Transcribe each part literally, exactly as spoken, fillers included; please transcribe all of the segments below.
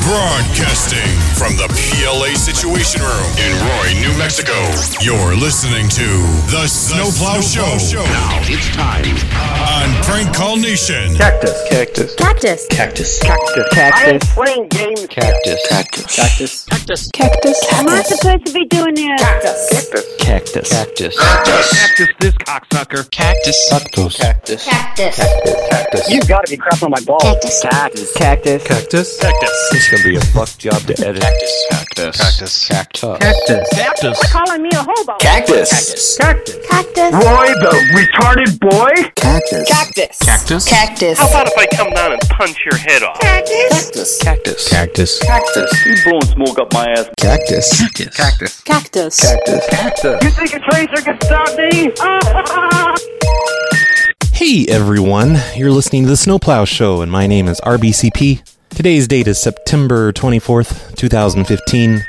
Broadcasting from the P L A Situation Room in Roy, New Mexico. You're listening to The Snowplow Show. Show. Now it's time on Prank Call Nation. Cactus. Cactus. Cactus. Cactus. Cactus. Cactus. I am playing games. Cactus. Cactus. Cactus. Cactus. Cactus. Am I supposed to be doing this? Cactus. Cactus. Cactus. Cactus. Cactus. This cocksucker. Cactus. Cactus. Cactus. Cactus. Cactus. You've got to be crapping on my balls. Cactus. Cactus. Cactus. Cactus. Cactus. It's gonna be a fuck job to edit. Cactus. Cactus. Cactus. Cactus. Cactus. Cactus. You're calling me a hobo. Cactus. Cactus. Cactus. Roy, the retarded boy. Cactus. Cactus. Cactus. Cactus. How about if I come down and punch your head off? Cactus. Cactus. Cactus. Cactus. You blowing smoke up my ass. Cactus. Cactus. Cactus. Cactus. Cactus. Cactus. You think a tracer can stop me? Hey everyone, you're listening to The Snowplow Show, and my name is R B C P. Today's date is September twenty-fourth, twenty fifteen,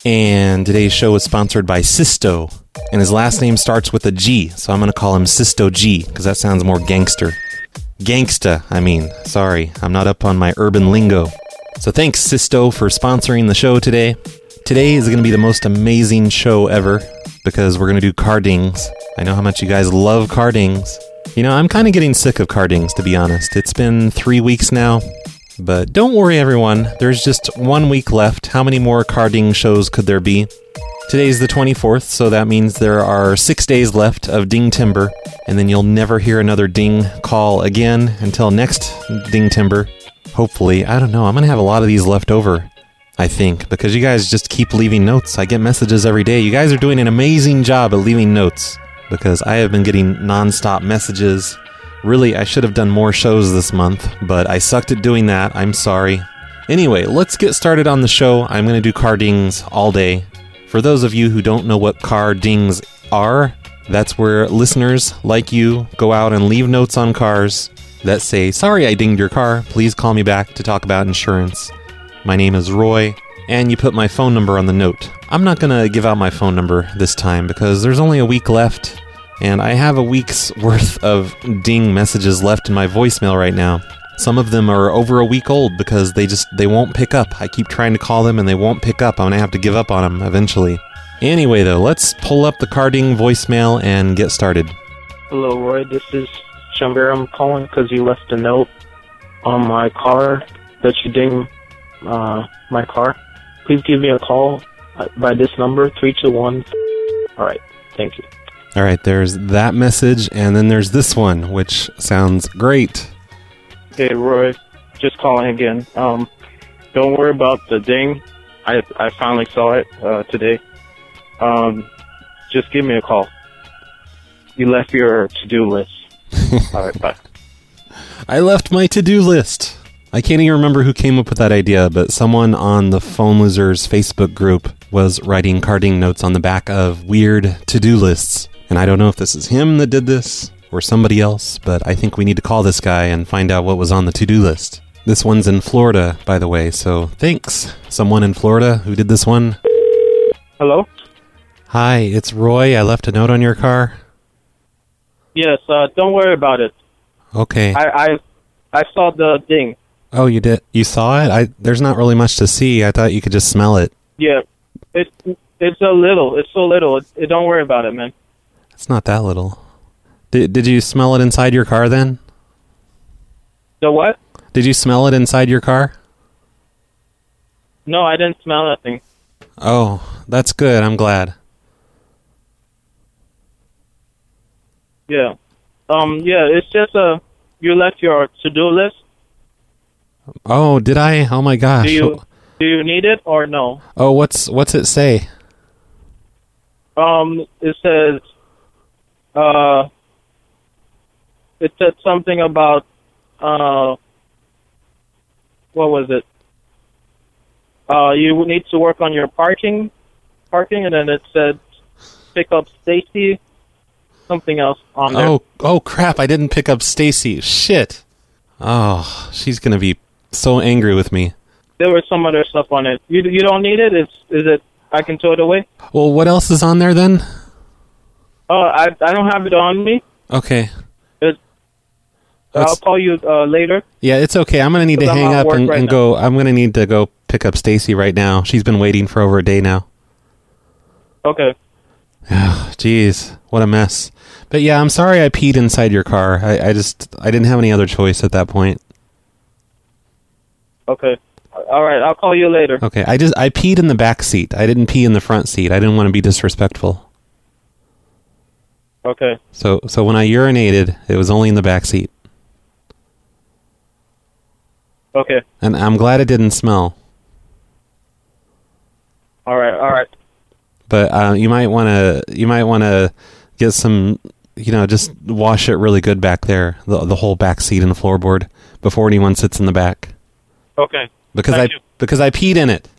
and today's show is sponsored by Sisto, and his last name starts with a G, so I'm going to call him Sisto G, because that sounds more gangster. Gangsta, I mean. Sorry, I'm not up on my urban lingo. So thanks, Sisto, for sponsoring the show today. Today is going to be the most amazing show ever, because we're going to do cardings. I know how much you guys love cardings. You know, I'm kind of getting sick of cardings, to be honest. It's been three weeks now. But don't worry, everyone. There's just one week left. How many more carding shows could there be? Today's the twenty-fourth, so that means there are six days left of Ding Timber. And then you'll never hear another ding call again until next Ding Timber. Hopefully. I don't know. I'm going to have a lot of these left over, I think, because you guys just keep leaving notes. I get messages every day. You guys are doing an amazing job at leaving notes, because I have been getting non-stop messages. Really, I should have done more shows this month, but I sucked at doing that. I'm sorry. Anyway, let's get started on the show. I'm going to do cardings all day. For those of you who don't know what cardings are, that's where listeners like you go out and leave notes on cars that say, "Sorry I dinged your car. Please call me back to talk about insurance. My name is Roy." And you put my phone number on the note. I'm not going to give out my phone number this time because there's only a week left. And I have a week's worth of ding messages left in my voicemail right now. Some of them are over a week old because they just, they won't pick up. I keep trying to call them and they won't pick up. I'm going to have to give up on them eventually. Anyway, though, let's pull up the carding voicemail and get started. Hello, Roy. This is Shamir. I'm calling because you left a note on my car that you dinged uh, my car. Please give me a call by this number, three two one. All right. Thank you. All right, there's that message, and then there's this one, which sounds great. Hey, Roy, just calling again. Um, don't worry about the ding. I I finally saw it uh, today. Um, just give me a call. You left your to-do list. All right, bye. I left my to-do list. I can't even remember who came up with that idea, but someone on the Phone Losers Facebook group was writing carding notes on the back of weird to-do lists. And I don't know if this is him that did this or somebody else, but I think we need to call this guy and find out what was on the to-do list. This one's in Florida, by the way, so thanks, someone in Florida who did this one. Hello? Hi, it's Roy. I left a note on your car. Yes, uh, don't worry about it. Okay. I, I I saw the ding. Oh, you did? You saw it? I There's not really much to see. I thought you could just smell it. Yeah, it, it's a little. It's so little. It, it, don't worry about it, man. It's not that little. Did Did you smell it inside your car then? The what? Did you smell it inside your car? No, I didn't smell nothing. Oh, that's good. I'm glad. Yeah. Um. Yeah. It's just uh, you left your to-do list. Oh, did I? Oh my gosh. Do you Do you need it or no? Oh, what's What's it say? Um. It says. Uh. It said something about. Uh. What was it? Uh. You need to work on your parking, parking, and then it said, pick up Stacy. Something else on there. Oh, oh crap! I didn't pick up Stacy. Shit. Oh, she's gonna be so angry with me. There was some other stuff on it. You you don't need it? It's is it? I can throw it away. Well, what else is on there then? Oh, I I don't have it on me. Okay. It, I'll call you uh, later. Yeah, it's okay. I'm gonna need to I'm hang at up work and, right and now. go. I'm gonna need to go pick up Stacy right now. She's been waiting for over a day now. Okay. Jeez, what a mess. But yeah, I'm sorry I peed inside your car. I, I just, I didn't have any other choice at that point. Okay. All right, I'll call you later. Okay, I just, I peed in the back seat. I didn't pee in the front seat. I didn't want to be disrespectful. Okay. So, so when I urinated, it was only in the back seat. Okay. And I'm glad it didn't smell. All right, all right. But uh, you might want to, you might want to get some, you know, just wash it really good back there, the the whole back seat and the floorboard before anyone sits in the back. Okay. Because Thank I you. because I peed in it.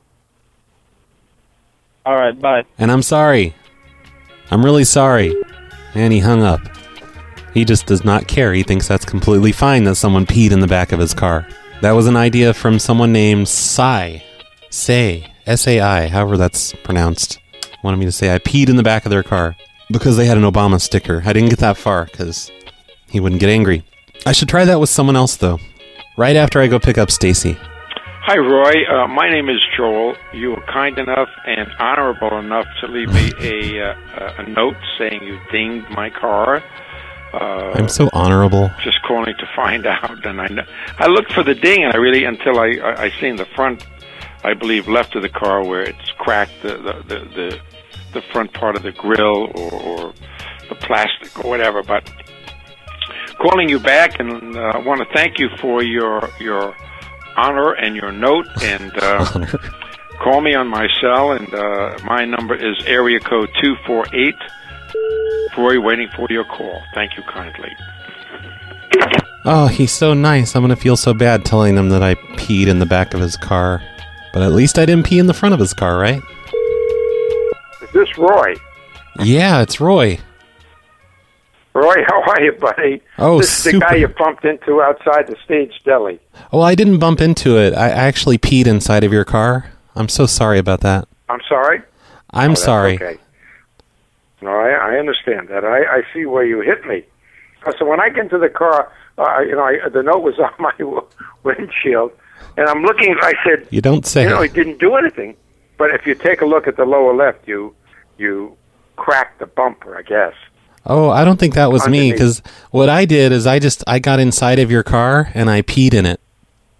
All right, bye. And I'm sorry. I'm really sorry. And he hung up. He just does not care. He thinks that's completely fine that someone peed in the back of his car. That was an idea from someone named Sai. Say. S A I, however that's pronounced. Wanted me to say I peed in the back of their car because they had an Obama sticker. I didn't get that far because he wouldn't get angry. I should try that with someone else, though. Right after I go pick up Stacy. Hi, Roy. Uh, my name is Joel. You were kind enough and honorable enough to leave me a, uh, a note saying you dinged my car. Uh, I'm so honorable. Just calling to find out, and I know, I looked for the ding, and I really until I I, I seen the front, I believe, left of the car where it's cracked the the the, the, the front part of the grill or, or the plastic or whatever. But calling you back, and uh, I want to thank you for your your honor and your note, and uh, Honor. call me on my cell, and uh, my number is area code two four eight. Roy, waiting for your call. Thank you kindly. Oh, he's so nice. I'm going to feel so bad telling him that I peed in the back of his car. But at least I didn't pee in the front of his car, right? Is this Roy? Yeah, it's Roy. Roy, how are you, buddy? Oh, This is the super. guy you bumped into outside the Stage Deli. Well, I didn't bump into it. I actually peed inside of your car. I'm so sorry about that. I'm sorry? I'm Oh, that's sorry. Okay. No, I, I understand that. I, I see where you hit me. Uh, So when I get into the car, uh, you know, I, the note was on my w- windshield, and I'm looking. I said, You don't say. you know, he didn't do anything. But if you take a look at the lower left, you you cracked the bumper, I guess. Oh, I don't think that was me, Underneath. because what I did is I just, I got inside of your car and I peed in it.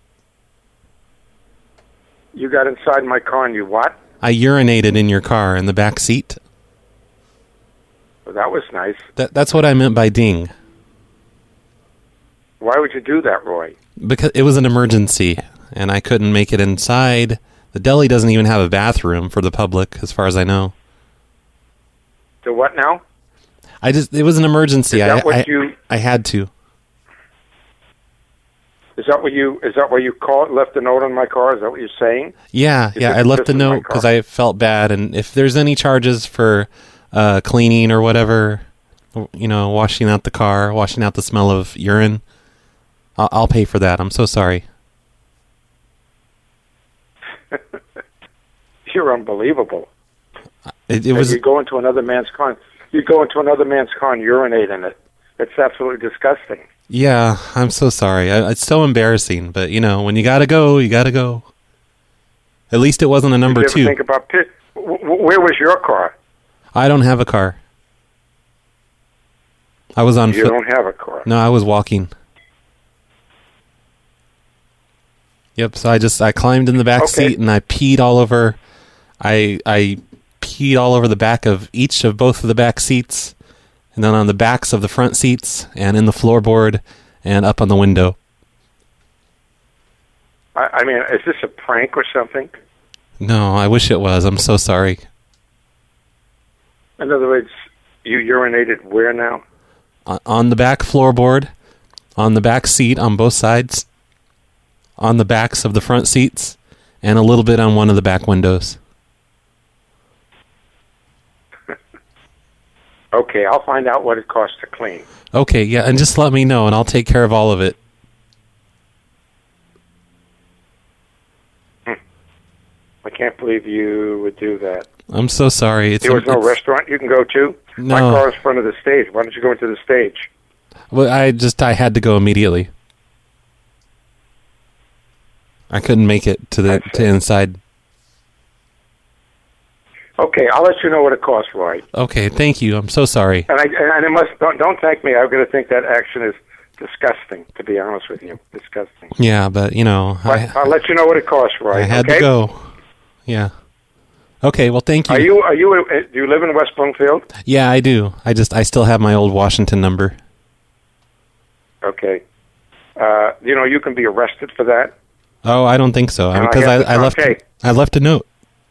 You got inside my car and you what? I urinated in your car in the back seat. Well, that was nice. That, that's what I meant by ding. Why would you do that, Roy? Because it was an emergency and I couldn't make it inside. The deli doesn't even have a bathroom for the public, as far as I know. The what now? I just, it was an emergency. Is that I, what I, you- I had to. Is that what you? Is that why you called? Left a note on my car? Is that what you're saying? Yeah, You yeah. took I a left piss a in my note because car. I felt bad, and if there's any charges for uh, cleaning or whatever, you know, washing out the car, washing out the smell of urine, I'll, I'll pay for that. I'm so sorry. You're unbelievable. It, it was. You go into another man's car. You go into another man's car and urinate in it. It's absolutely disgusting. Yeah, I'm so sorry. I, it's so embarrassing, but you know, when you gotta go, you gotta go. At least it wasn't a number Did you two. ever think about piss? W- w- where was your car? I don't have a car. I was on You foot. don't have a car. No, I was walking. Yep, so I just I climbed in the back Okay. seat and I peed all over I I peed all over the back of each of both of the back seats, and then on the backs of the front seats and in the floorboard and up on the window. I, I mean, is this a prank or something? No, I wish it was. I'm so sorry. In other words, you urinated where now? On- On the back floorboard, on the back seat on both sides, on the backs of the front seats, and a little bit on one of the back windows. Okay, I'll find out what it costs to clean. Okay, yeah, and just let me know, and I'll take care of all of it. I can't believe you would do that. I'm so sorry. It's There was no it's- restaurant you can go to? My No. car is in front of the stage. Why don't you go into the stage? Well, I just I had to go immediately. I couldn't make it to the to inside. Okay, I'll let you know what it costs, Roy. Okay, thank you. I'm so sorry. And I and it must don't, don't thank me. I'm going to think that action is disgusting. To be honest with you, disgusting. Yeah, but you know, but I, I'll let you know what it costs, Roy. I had okay? to go. Yeah. Okay. Well, thank you. Are you are you uh, do you live in West Bloomfield? Yeah, I do. I just I still have my old Washington number. Okay. Uh, you know, you can be arrested for that. Oh, I don't think so. Because I, I, I left okay. I left a note.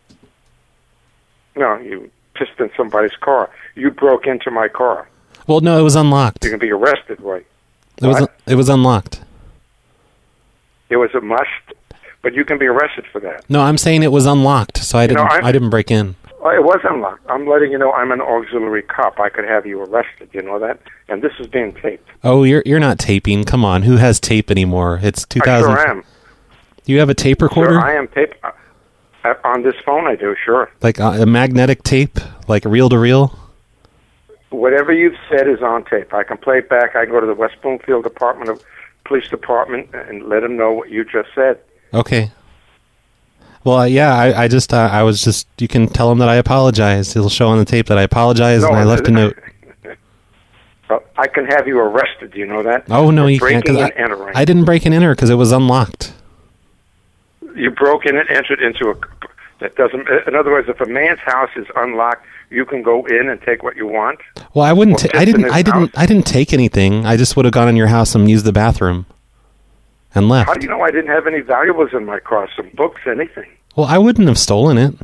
No, you pissed in somebody's car. You broke into my car. Well, no, it was unlocked. You can be arrested, Roy. It was it was unlocked. It was a must, but you can be arrested for that. No, I'm saying it was unlocked, so I didn't You know, I didn't break in. Oh, it was unlocked. I'm letting you know I'm an auxiliary cop. I could have you arrested. You know that? And this is being taped. Oh, you're you're not taping. Come on, who has tape anymore? It's two thousand. I sure am. You have a tape recorder? Sure, I am tape. Uh, on this phone, I do, sure. Like uh, a magnetic tape? Like reel to reel? Whatever you've said is on tape. I can play it back. I can go to the West Bloomfield Department of Police Department and let them know what you just said. Okay. Well, uh, yeah, I, I just, uh, I was just, you can tell him that I apologize. It'll show on the tape that I apologize No, and I left a note. Well, I can have you arrested. Do you know that? Oh, no, For you can't. 'Cause breaking I, and entering. I didn't break and enter because it was unlocked. You broke in and entered into a... That doesn't... In other words, if a man's house is unlocked, you can go in and take what you want. Well, I wouldn't. Or Ta- I piss in didn't. his I didn't. house. I didn't take anything. I just would have gone in your house and used the bathroom, and left. How do you know I didn't have any valuables in my car? Some books, anything? Well, I wouldn't have stolen it.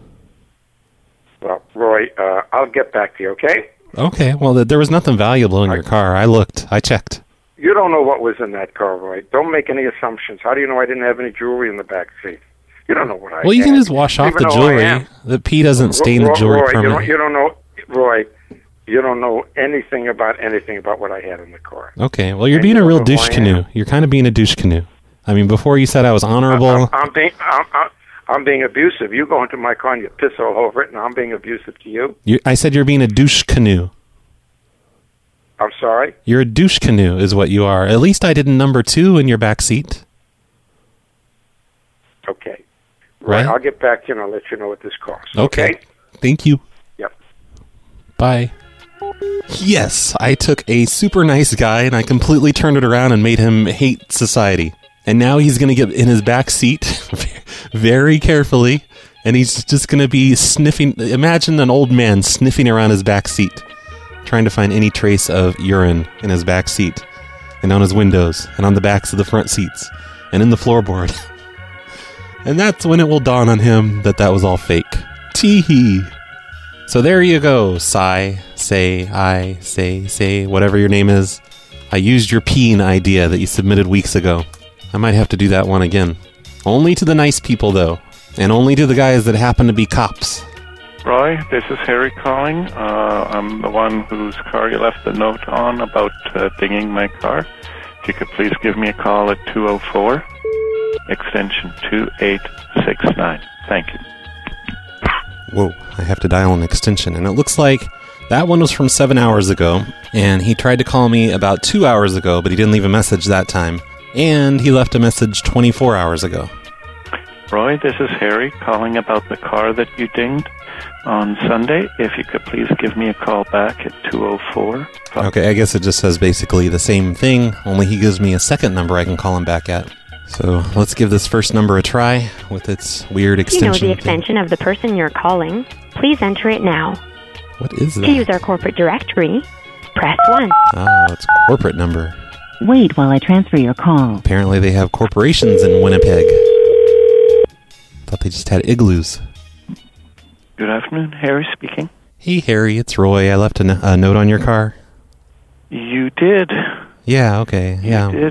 Well, Roy, uh, I'll get back to you, okay? Okay. Well, th- there was nothing valuable in your car. I looked. I checked. You don't know what was in that car, Roy. Don't make any assumptions. How do you know I didn't have any jewelry in the back seat? You don't know what I Well, you had. can just wash off Even the though I jewelry. am. The pee doesn't stain Roy, the jewelry Roy, you don't, permanently. you don't know, Roy. You don't know anything about anything about what I had in the car. Okay. Well, you're And being you a real don't know who douche I canoe. am. You're kind of being a douche canoe. I mean, before you said I was honorable. I'm, I'm being, I'm, I'm, I'm being abusive. You go into my car and you piss all over it, and I'm being abusive to you. You, I said you're being a douche canoe. I'm sorry. You're a douche canoe is what you are. At least I didn't number two in your back seat. Okay. Right? I'll get back to you and I'll let you know what this costs. Okay. Okay. Thank you. Yep. Bye. Yes, I took a super nice guy and I completely turned it around and made him hate society. And now he's going to get in his back seat very carefully and he's just going to be sniffing. Imagine an old man sniffing around his back seat, trying to find any trace of urine in his back seat and on his windows and on the backs of the front seats and in the floorboard. And that's when it will dawn on him that that was all fake. Tee-hee. So there you go, Sigh, say, I, say, say, whatever your name is. I used your peen idea that you submitted weeks ago. I might have to do that one again. Only to the nice people, though. And only to the guys that happen to be cops. Roy, this is Harry calling. Uh, I'm the one whose car you left the note on about uh, dinging my car. If you could please give me a call at two oh four, extension two eight six nine. Thank you. Whoa, I have to dial an extension. And it looks like that one was from seven hours ago. And he tried to call me about two hours ago, but he didn't leave a message that time. And he left a message twenty-four hours ago. Roy, this is Harry calling about the car that you dinged on Sunday. If you could please give me a call back at two oh four. Okay, I guess it just says basically the same thing, only he gives me a second number I can call him back at. So let's give this first number a try with its weird If you know extension. the extension of the person you're calling, please enter it now. What is To that? use our corporate directory, press one. Oh, it's a corporate number. Wait while I transfer your call. Apparently they have corporations in Winnipeg. Thought they just had igloos. Good afternoon, Harry speaking. Hey, Harry, it's Roy. I left a, n- a note on your car. You did. Yeah, okay, yeah. You did.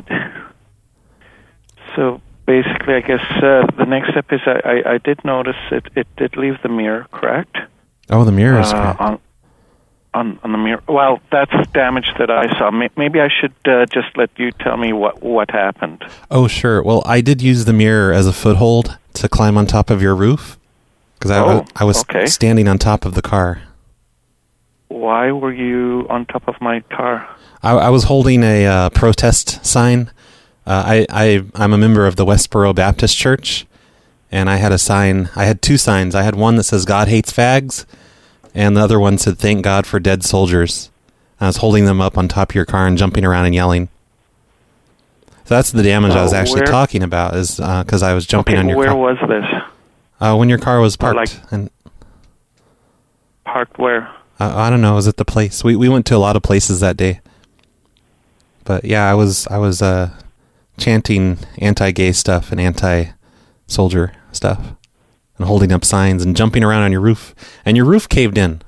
So basically, I guess uh, the next step is I, I, I did notice it, it did leave the mirror, correct? Oh, the mirror is uh, cracked. on, on on the mirror. Well, that's damage that I saw. Maybe I should uh, just let you tell me what, what happened. Oh, sure. Well, I did use the mirror as a foothold to climb on top of your roof. Because I, Oh, I was okay. standing on top of the car. Why were you on top of my car? I, I was holding a uh, protest sign Uh, I, I, I'm a member of the Westboro Baptist Church, and I had a sign. I had two signs. I had one that says God hates fags, and the other one said thank God for dead soldiers. I was holding them up on top of your car and jumping around and yelling. So that's the damage uh, I was actually where? talking about, is because uh, I was jumping okay, on your where car. Where was this? Uh, when your car was parked. Like, and parked where? Uh, I don't know. It was at the place. We we went to a lot of places that day. But yeah, I was I was uh, chanting anti-gay stuff and anti-soldier stuff, and holding up signs and jumping around on your roof, and your roof caved in.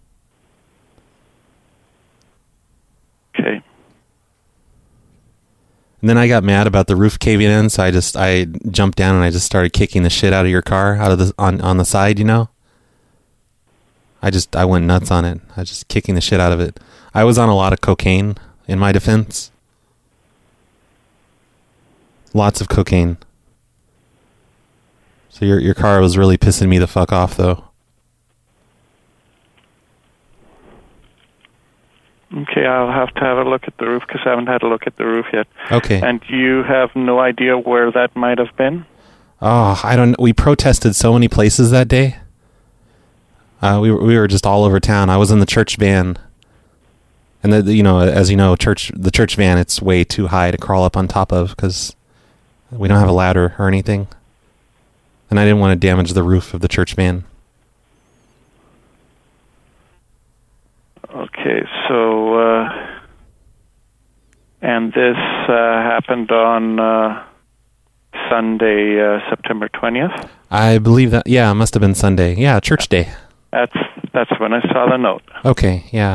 Okay. And then I got mad about the roof caving in, so I just I jumped down and I just started kicking the shit out of your car out of the on on the side, you know. I just I went nuts on it. I was just kicking the shit out of it. I was on a lot of cocaine, in my defense. Lots of cocaine. So your your car was really pissing me the fuck off, though. Okay, I'll have to have a look at the roof because I haven't had a look at the roof yet. Okay. And you have no idea where that might have been? Oh, I don't. We protested so many places that day. Uh, we were, we were just all over town. I was in the church van, and the, you know, as you know, church the church van, it's way too high to crawl up on top of because we don't have a ladder or anything, and I didn't want to damage the roof of the church van. Okay, so, uh, and this uh, happened on uh, Sunday, uh, September twentieth? I believe that, yeah, it must have been Sunday. Yeah, church day. That's that's when I saw the note. Okay, yeah.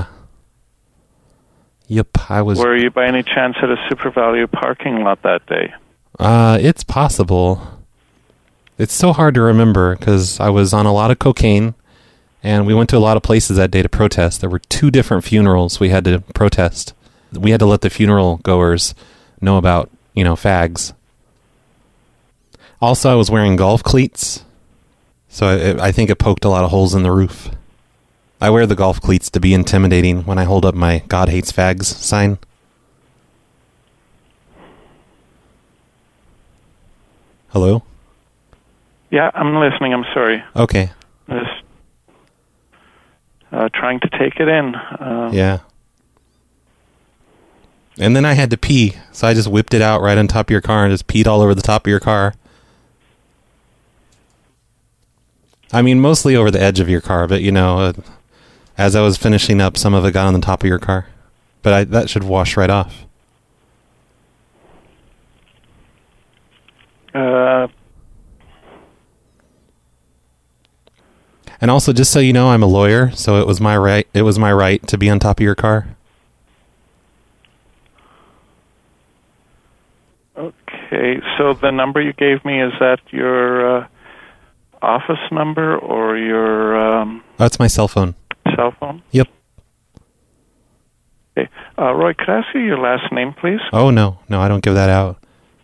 Yep, I was... Were you by any chance at a Super Value parking lot that day? Uh, it's possible. It's so hard to remember because I was on a lot of cocaine. And we went to a lot of places that day to protest. There were two different funerals we had to protest. We had to let the funeral goers know about, you know, fags. Also, I was wearing golf cleats. So I, I think it poked a lot of holes in the roof. I wear the golf cleats to be intimidating when I hold up my God hates fags sign. Hello? Yeah, I'm listening. I'm sorry. Okay. Just uh, trying to take it in. Uh, yeah. And then I had to pee, so I just whipped it out right on top of your car and just peed all over the top of your car. I mean, mostly over the edge of your car, but, you know, uh, as I was finishing up, some of it got on the top of your car. But I, that should wash right off. Uh... And also, just so you know, I'm a lawyer, so it was my right. It was my right to be on top of your car. Okay, so the number you gave me, is that your uh, office number or your um, That's my cell phone. Cell phone? Yep. Okay, uh, Roy, could I ask you your last name, please? Oh no, no, I don't give that out.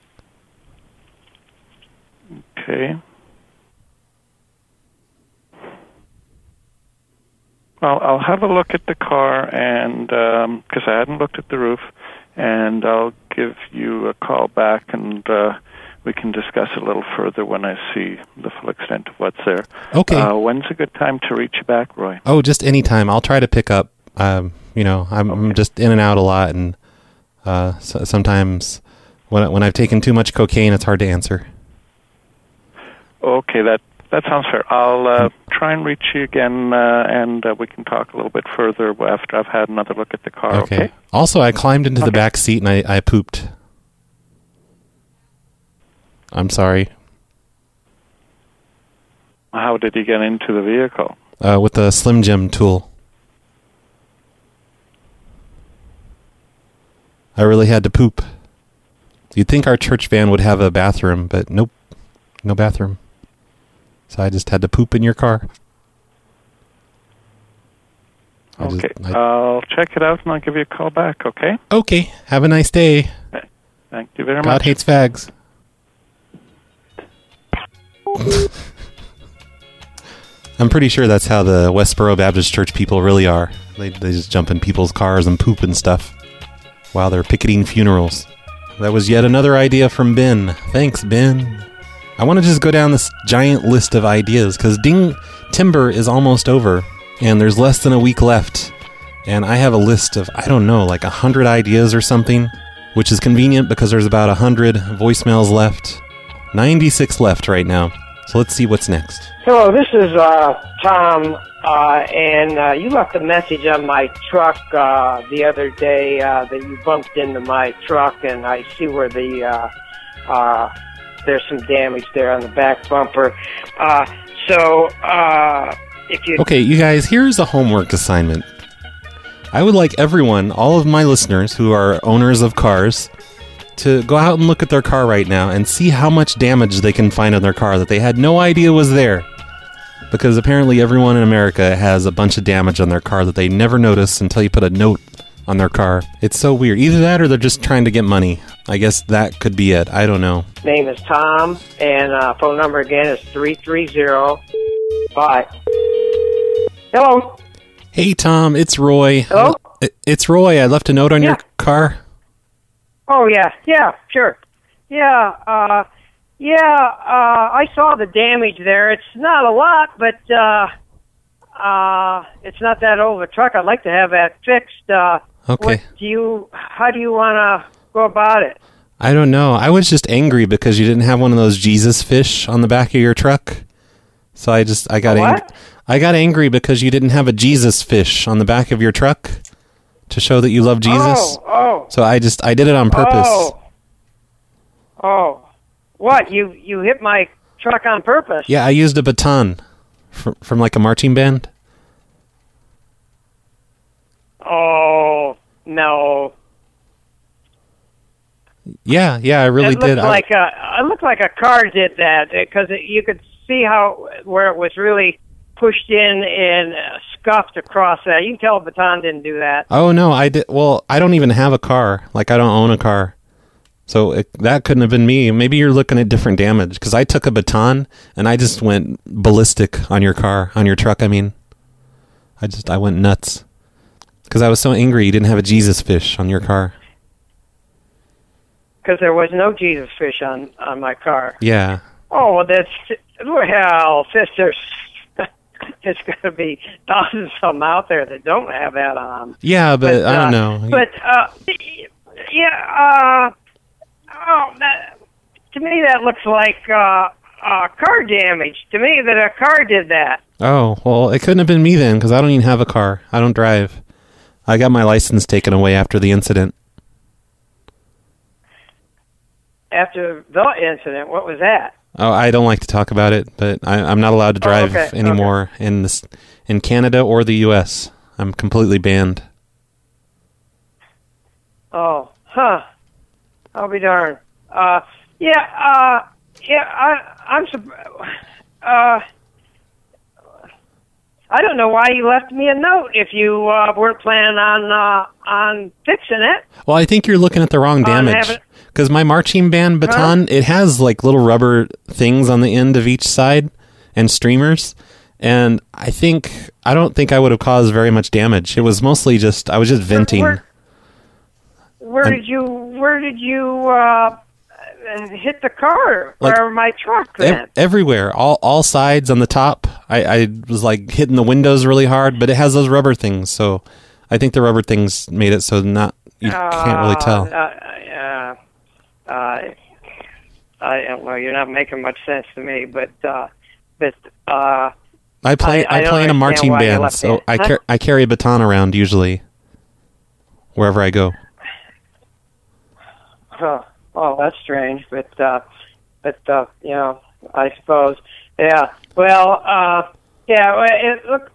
Okay. Well, I'll have a look at the car, and because um, I hadn't looked at the roof, and I'll give you a call back, and uh, we can discuss a little further when I see the full extent of what's there. Okay. Uh, when's a good time to reach you back, Roy? Oh, just any time. I'll try to pick up. Um, you know, I'm, okay. I'm just in and out a lot, and uh, so sometimes when when I've taken too much cocaine, it's hard to answer. Okay, that that sounds fair. I'll uh, try and reach you again, uh, and uh, we can talk a little bit further after I've had another look at the car. Okay. okay? Also, I climbed into okay. the back seat and I, I pooped. I'm sorry. How did you get into the vehicle? Uh, with the Slim Jim tool. I really had to poop. You'd think our church van would have a bathroom, but nope, no bathroom. So I just had to poop in your car. I okay, just, I, I'll check it out and I'll give you a call back, okay? Okay, have a nice day. Thank you very God much. God hates fags. I'm pretty sure that's how the Westboro Baptist Church people really are. They they just jump in people's cars and poop and stuff while they're picketing funerals. That was yet another idea from Ben. Thanks, Ben. I want to just go down this giant list of ideas, because Ding Timber is almost over, and there's less than a week left. And I have a list of, I don't know, like a hundred ideas or something, which is convenient because there's about a hundred voicemails left. ninety-six left right now. So let's see what's next. Hello, this is uh, Tom, uh, and uh, you left a message on my truck uh, the other day uh, that you bumped into my truck, and I see where the uh, uh, there's some damage there on the back bumper. Uh, so, uh, if you... Okay, you guys, here's a homework assignment. I would like everyone, all of my listeners who are owners of cars, to go out and look at their car right now and see how much damage they can find on their car that they had no idea was there. Because apparently everyone in America has a bunch of damage on their car that they never notice until you put a note on their car. It's so weird. Either that or they're just trying to get money. I guess that could be it. I don't know. Name is Tom, and uh, phone number again is three three zero. Bye. Hello. Hey, Tom. It's Roy. Hello? It's Roy. I left a note on Yeah. your car. Oh, yeah, yeah, sure. Yeah, uh, yeah, uh, I saw the damage there. It's not a lot, but, uh, uh, it's not that old a truck. I'd like to have that fixed. Uh, Okay. What do you, how do you want to go about it? I don't know. I was just angry because you didn't have one of those Jesus fish on the back of your truck. So I just, I got A what? angry. I got angry because you didn't have a Jesus fish on the back of your truck to show that you love Jesus. Oh, oh. So I just, I did it on purpose. Oh. Oh. What, you, you hit my truck on purpose? Yeah, I used a baton from, from like a marching band. Oh, no. Yeah, yeah, I really it looked did. I- Like a, it looked like a car did that, because you could see how, where it was really pushed in and uh, scuffed across that. You can tell Baton didn't do that. Oh no, I did. Well, I don't even have a car. Like I don't own a car, so it, that couldn't have been me. Maybe you're looking at different damage because I took a baton and I just went ballistic on your car, on your truck. I mean, I just I went nuts because I was so angry you didn't have a Jesus fish on your car. Because there was no Jesus fish on, on my car. Yeah. Oh, well, that's, well, sisters, there's going to be thousands of them out there that don't have that on. Yeah, but, But, I don't uh, know. But, uh, yeah, uh, oh, that, to me that looks like uh, uh, car damage. To me that a car did that. Oh, well, it couldn't have been me then because I don't even have a car. I don't drive. I got my license taken away after the incident. After the incident, what was that? Oh, I don't like to talk about it, but I, I'm not allowed to drive Oh, okay, anymore in this, in Canada or the U S. I'm completely banned. Oh, huh. I'll be darned. Uh, yeah, uh, yeah, I, I'm, sup- uh, I don't know why you left me a note if you uh, weren't planning on uh, on fixing it. Well, I think you're looking at the wrong On damage. having- Because my marching band baton, it has like little rubber things on the end of each side and streamers. And I think, I don't think I would have caused very much damage. It was mostly just, I was just venting. Where, where I'm- did you Where did you uh, hit the car Like, or my truck then? Ev- everywhere, all all sides on the top. I, I was like hitting the windows really hard, but it has those rubber things. So I think the rubber things made it so not, you can't really tell. Uh, uh, uh, I well, you're not making much sense to me, but uh, but uh, I play I, I, I don't play in a understand marching why you band, left so it. I Huh? car- I carry a baton around usually wherever I go. Huh. Oh, that's strange, but uh, but uh, you know, I suppose, yeah. Well, uh, yeah. well, It, look,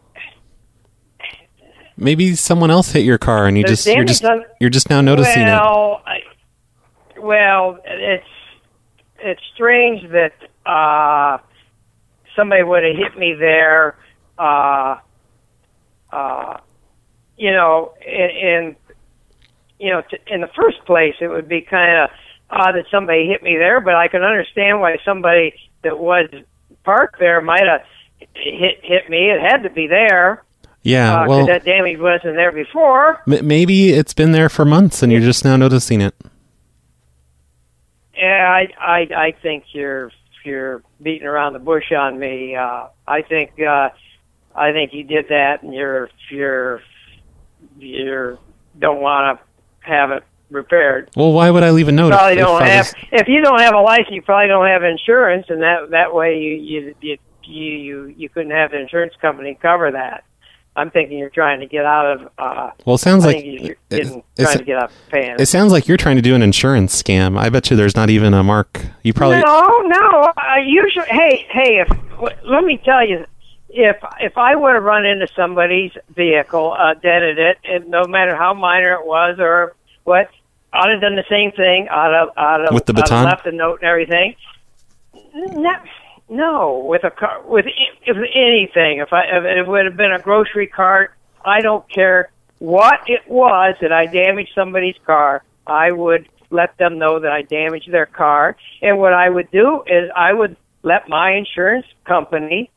Maybe someone else hit your car and you The just you're damage just on- you're just now noticing it. well, I, well, it's it's strange that uh, somebody would have hit me there. Uh, uh, you know, in, in you know, t- in the first place, it would be kind of odd that somebody hit me there, but I can understand why somebody that was parked there might have hit hit me. It had to be there. Yeah, uh, 'cause well, that damage wasn't there before. m- maybe it's been there for months and you're just now noticing it. yeah, I, I, I think you're you're beating around the bush on me. Uh, I think uh, I think you did that, and you're you're you don't want to have it repaired. Well, why would I leave a note? Probably if, don't if have. was... If you don't have a license, you probably don't have insurance, and that that way you you you you, you couldn't have the insurance company cover that. I'm thinking you're trying to get out of. Uh, well, it sounds I like think you're it, getting, trying to get out of paying. It sounds like you're trying to do an insurance scam. I bet you there's not even a mark. You probably no, no. Uh, usually, hey, hey. If w- let me tell you, if if I would have run into somebody's vehicle, uh, dented it, and no matter how minor it was or what, I'd have done the same thing. I'd have, I'd have, with the I'd have baton, left a note and everything. No, no, with a car, with if anything. If I if it would have been a grocery cart, I don't care what it was that I damaged somebody's car. I would let them know that I damaged their car, and what I would do is I would let my insurance company,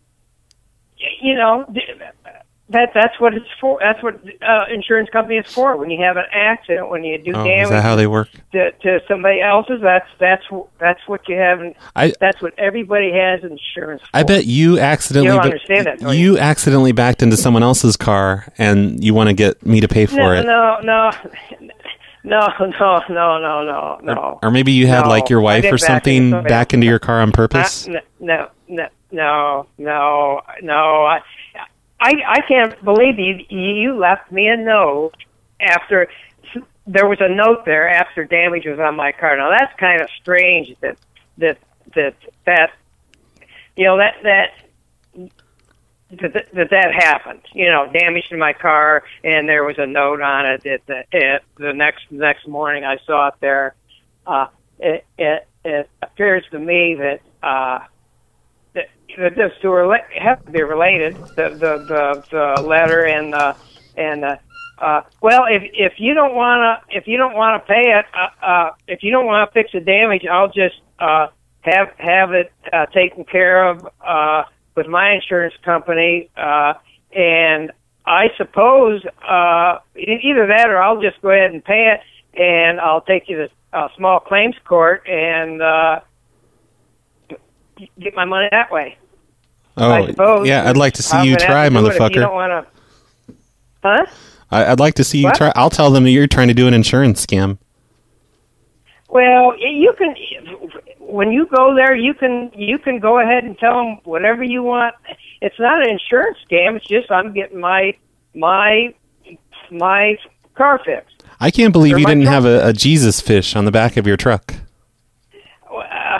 you know, that that's what it's for. That's what uh, insurance company is for. When you have an accident, when you do oh, damage, is that how they work? To, to somebody else's, that's that's that's what you have. In, I, that's what everybody has insurance for. I bet you accidentally. You don't understand that, don't you you? accidentally backed into someone else's car, and you want to get me to pay for no, it. No, no, no, no, no, no, no, no. Or, or maybe you had no, like your wife or something back, back into your car on purpose. Uh, no, no, no, no, no. I, I, I can't believe you. You left me a note after there was a note there after damage was on my car. Now that's kind of strange that that that that you know that that that that, that happened. You know, damage to my car, and there was a note on it. That the it, the next next morning I saw it there. Uh, it it it appears to me that. Uh, That those two are have to be related. The the the, the letter and the and the, uh, well, if if you don't wanna if you don't wanna pay it, uh, uh, if you don't wanna fix the damage, I'll just uh, have have it uh, taken care of uh, with my insurance company, uh, and I suppose uh, either that or I'll just go ahead and pay it, and I'll take you to a small claims court and uh, get my money that way. Oh, I suppose. yeah, I'd like to see I'm you try, to motherfucker. If you don't want to, huh? I, I'd like to see you What? try. I'll tell them that you're trying to do an insurance scam. Well, you can. When you go there, you can you can go ahead and tell them whatever you want. It's not an insurance scam. It's just I'm getting my my my car fixed. I can't believe Or you my didn't truck. have a, a Jesus fish on the back of your truck. Uh,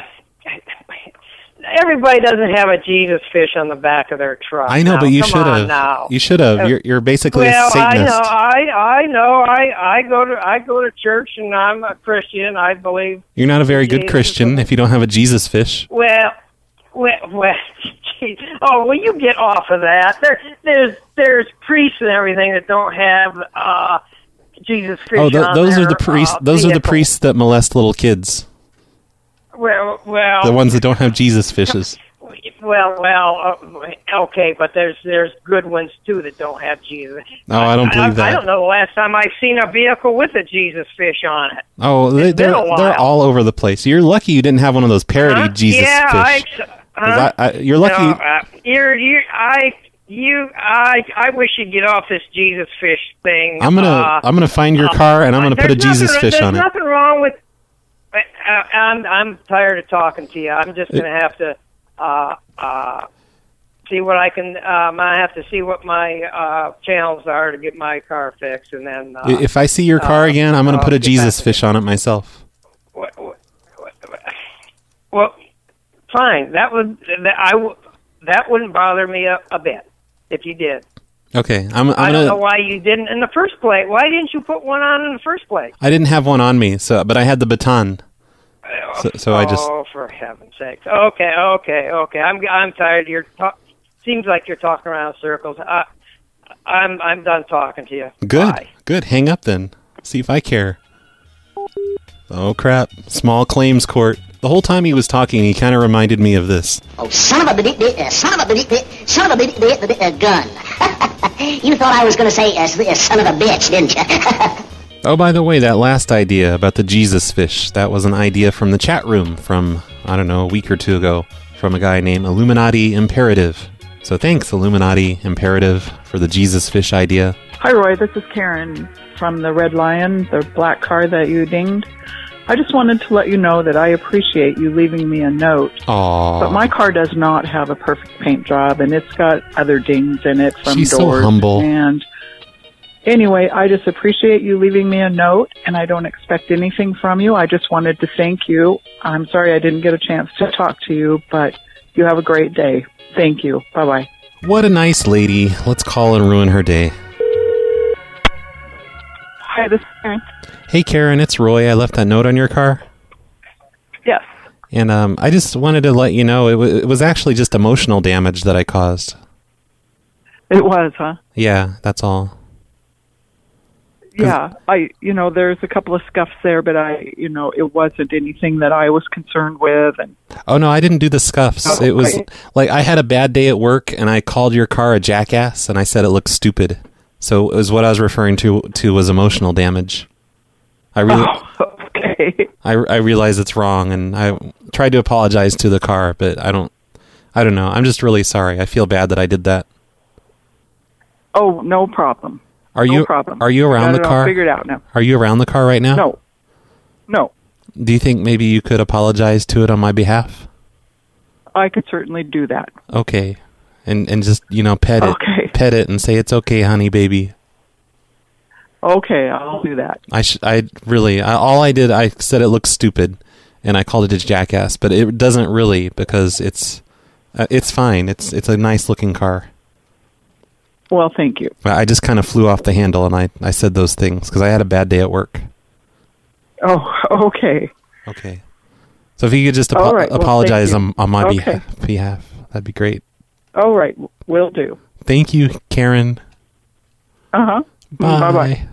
everybody doesn't have a Jesus fish on the back of their truck. I know, Now, but you come should on have. now. You should have. You're you're basically well, a Satanist. I know, I I know, I I go to I go to church and I'm a Christian. I believe. You're not a very good Jesus. Christian if you don't have a Jesus fish. Well, well, well geez. Oh, well, you get off of that. There, there's there's priests and everything that don't have uh, Jesus fish. Oh, th- on those their, are the priests. Uh, those are the vehicle. priests that molest little kids. Well, well, The ones that don't have Jesus fishes. Well, well, uh, okay, but there's there's good ones too that don't have Jesus. Oh, I don't believe I, I that. don't know the last time I've seen a vehicle with a Jesus fish on it. Oh, they, It's been they're a while. they're all over the place. You're lucky you didn't have one of those parody Huh? Jesus yeah, fish. I, 'Cause huh? I, I, you're lucky. No, uh, you're you I you I I wish you'd get off this Jesus fish thing. I'm gonna Uh, I'm gonna find your uh, car and I'm gonna put a there's Jesus nothing- fish on There's it. nothing wrong with. Uh, I'm I'm tired of talking to you. I'm just gonna have to uh uh see what I can. Um, I have to see what my uh channels are to get my car fixed, and then uh, If I see your car uh, again, I'm gonna I'll put a get Jesus back to fish on it myself. What, what, what, what, well, fine. That would that I w- that wouldn't bother me a, a bit if you did. Okay, I'm, I'm I don't know gonna. why you didn't in the first place. Why didn't you put one on in the first place? I didn't have one on me, so but I had the baton. So, so I just. Oh, for heaven's sakes! Okay, okay, okay. I'm I'm tired. You're talk. Seems like you're talking around in circles. I, I'm I'm done talking to you. Good, Bye. good. Hang up then. See if I care. Oh crap! Small claims court. The whole time he was talking, he kind of reminded me of this. Oh, son of a bitch, uh, son of a bitch, son of a bitch, uh, gun. You thought I was going to say uh, son of a bitch, didn't you? Oh, by the way, that last idea about the Jesus fish, that was an idea from the chat room from, I don't know, a week or two ago, from a guy named Illuminati Imperative. So thanks, Illuminati Imperative, for the Jesus fish idea. Hi, Roy. This is Karen from the Red Lion, the black car that you dinged. I just wanted to let you know that I appreciate you leaving me a note. Aww. But my car does not have a perfect paint job, and it's got other dings in it from She's doors. so humble. And anyway, I just appreciate you leaving me a note, and I don't expect anything from you. I just wanted to thank you. I'm sorry I didn't get a chance to talk to you, but you have a great day. Thank you. Bye-bye. What a nice lady. Let's call and ruin her day. Hi, this is Karen. Hey, Karen, it's Roy. I left that note on your car. Yes. And um, I just wanted to let you know, it, w- it was actually just emotional damage that I caused. It was, huh? Yeah, that's all. Yeah, I, you know, there's a couple of scuffs there, but I, you know, it wasn't anything that I was concerned with. And Oh, no, I didn't do the scuffs. Oh, it was okay. like I had a bad day at work, and I called your car a jackass, and I said it looked stupid. So it was what I was referring to to was emotional damage. I really, oh, okay. I, I realize it's wrong, and I tried to apologize to the car, but I don't, I don't know. I'm just really sorry. I feel bad that I did that. Oh, no problem. Are no you problem. Are you around Got the it all car? figured out now. Are you around the car right now? No. No. Do you think maybe you could apologize to it on my behalf? I could certainly do that. Okay. And and just, you know, pet it. Okay. Pet it and say it's okay, honey, baby. Okay, I'll do that. I sh- I really I, all I did I said it looks stupid and I called it a jackass, but it doesn't really because it's uh, it's fine. It's it's a nice looking car. Well, thank you. I just kind of flew off the handle and I, I said those things because I had a bad day at work. Oh, okay. Okay. So if you could just apo- All right, well, apologize thank you. on, on my Okay. behalf, behalf, that'd be great. All right, will do. Thank you, Karen. Uh-huh. Bye. Bye-bye.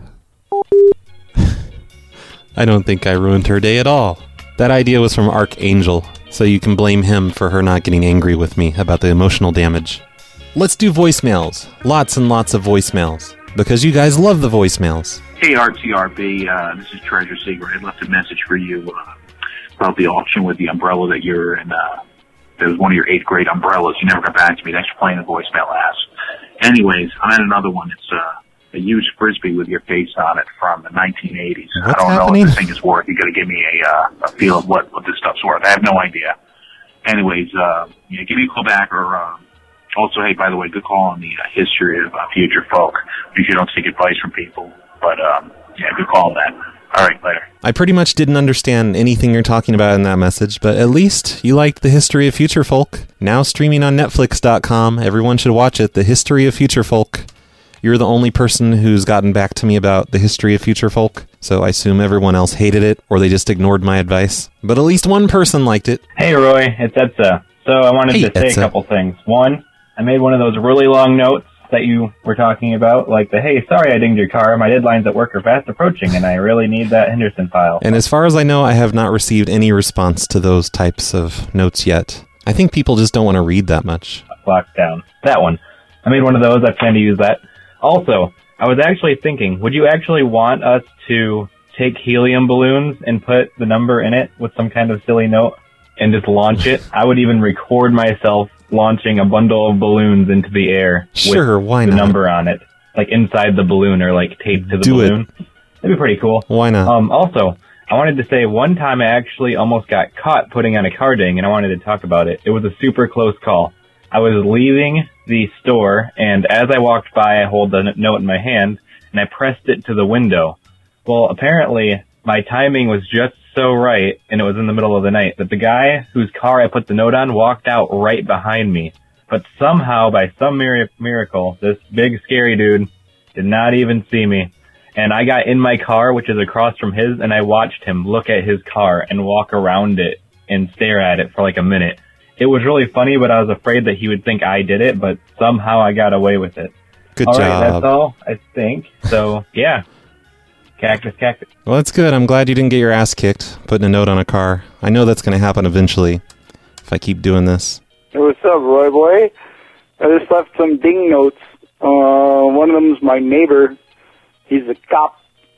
I don't think I ruined her day at all. That idea was from Archangel, so you can blame him for her not getting angry with me about the emotional damage. Let's do voicemails. Lots and lots of voicemails. Because you guys love the voicemails. Hey, R T R B, uh, this is Treasure Seeker. I left a message for you uh, about the auction with the umbrella that you're in. Uh, that was one of your eighth grade umbrellas. You never got back to me. Thanks for playing the voicemail, ass. Anyways, I had another one. It's uh, a used Frisbee with your face on it from the nineteen eighties. What's I don't happening? know what this thing is worth. You got to give me a, uh, a feel of what, what this stuff's worth. I have no idea. Anyways, uh, yeah, give me a call back or... Uh, Also, hey, by the way, good call on the uh, history of uh, future folk. Usually don't take advice from people, but um, yeah, good call on that. All right, later. I pretty much didn't understand anything you're talking about in that message, but at least you liked The History of Future Folk. Now streaming on Netflix dot com. Everyone should watch it. The History of Future Folk. You're the only person who's gotten back to me about The History of Future Folk, so I assume everyone else hated it, or they just ignored my advice. But at least one person liked it. Hey, Roy, it's Etza. So I wanted Hey, to say Etza. a couple things. One, I made one of those really long notes that you were talking about, like the, hey, sorry I dinged your car, my deadlines at work are fast approaching, and I really need that Henderson file. And as far as I know, I have not received any response to those types of notes yet. I think people just don't want to read that much. Locked down. That one. I made one of those, I plan to use that. Also, I was actually thinking, would you actually want us to take helium balloons and put the number in it with some kind of silly note and just launch it? I would even record myself launching a bundle of balloons into the air Sure, with why the not? number on it, like inside the balloon or like taped to the Do it. balloon. That'd be pretty cool. Why not? Um, also, I wanted to say one time I actually almost got caught putting on a car ding, and I wanted to talk about it. It was a super close call. I was leaving the store, and as I walked by, I hold the n- note in my hand, and I pressed it to the window. Well, apparently, my timing was just so right, and it was in the middle of the night, that the guy whose car I put the note on walked out right behind me. But somehow, by some mir- miracle, this big scary dude did not even see me. And I got in my car, which is across from his, and I watched him look at his car and walk around it and stare at it for like a minute. It was really funny, but I was afraid that he would think I did it, but somehow I got away with it. Good all job. right, that's all, I think. So, yeah. Cactus, cactus. Well, that's good. I'm glad you didn't get your ass kicked putting a note on a car. I know that's going to happen eventually if I keep doing this. Hey, what's up, Roy boy? I just left some ding notes. Uh, one of them's my neighbor. He's a cop.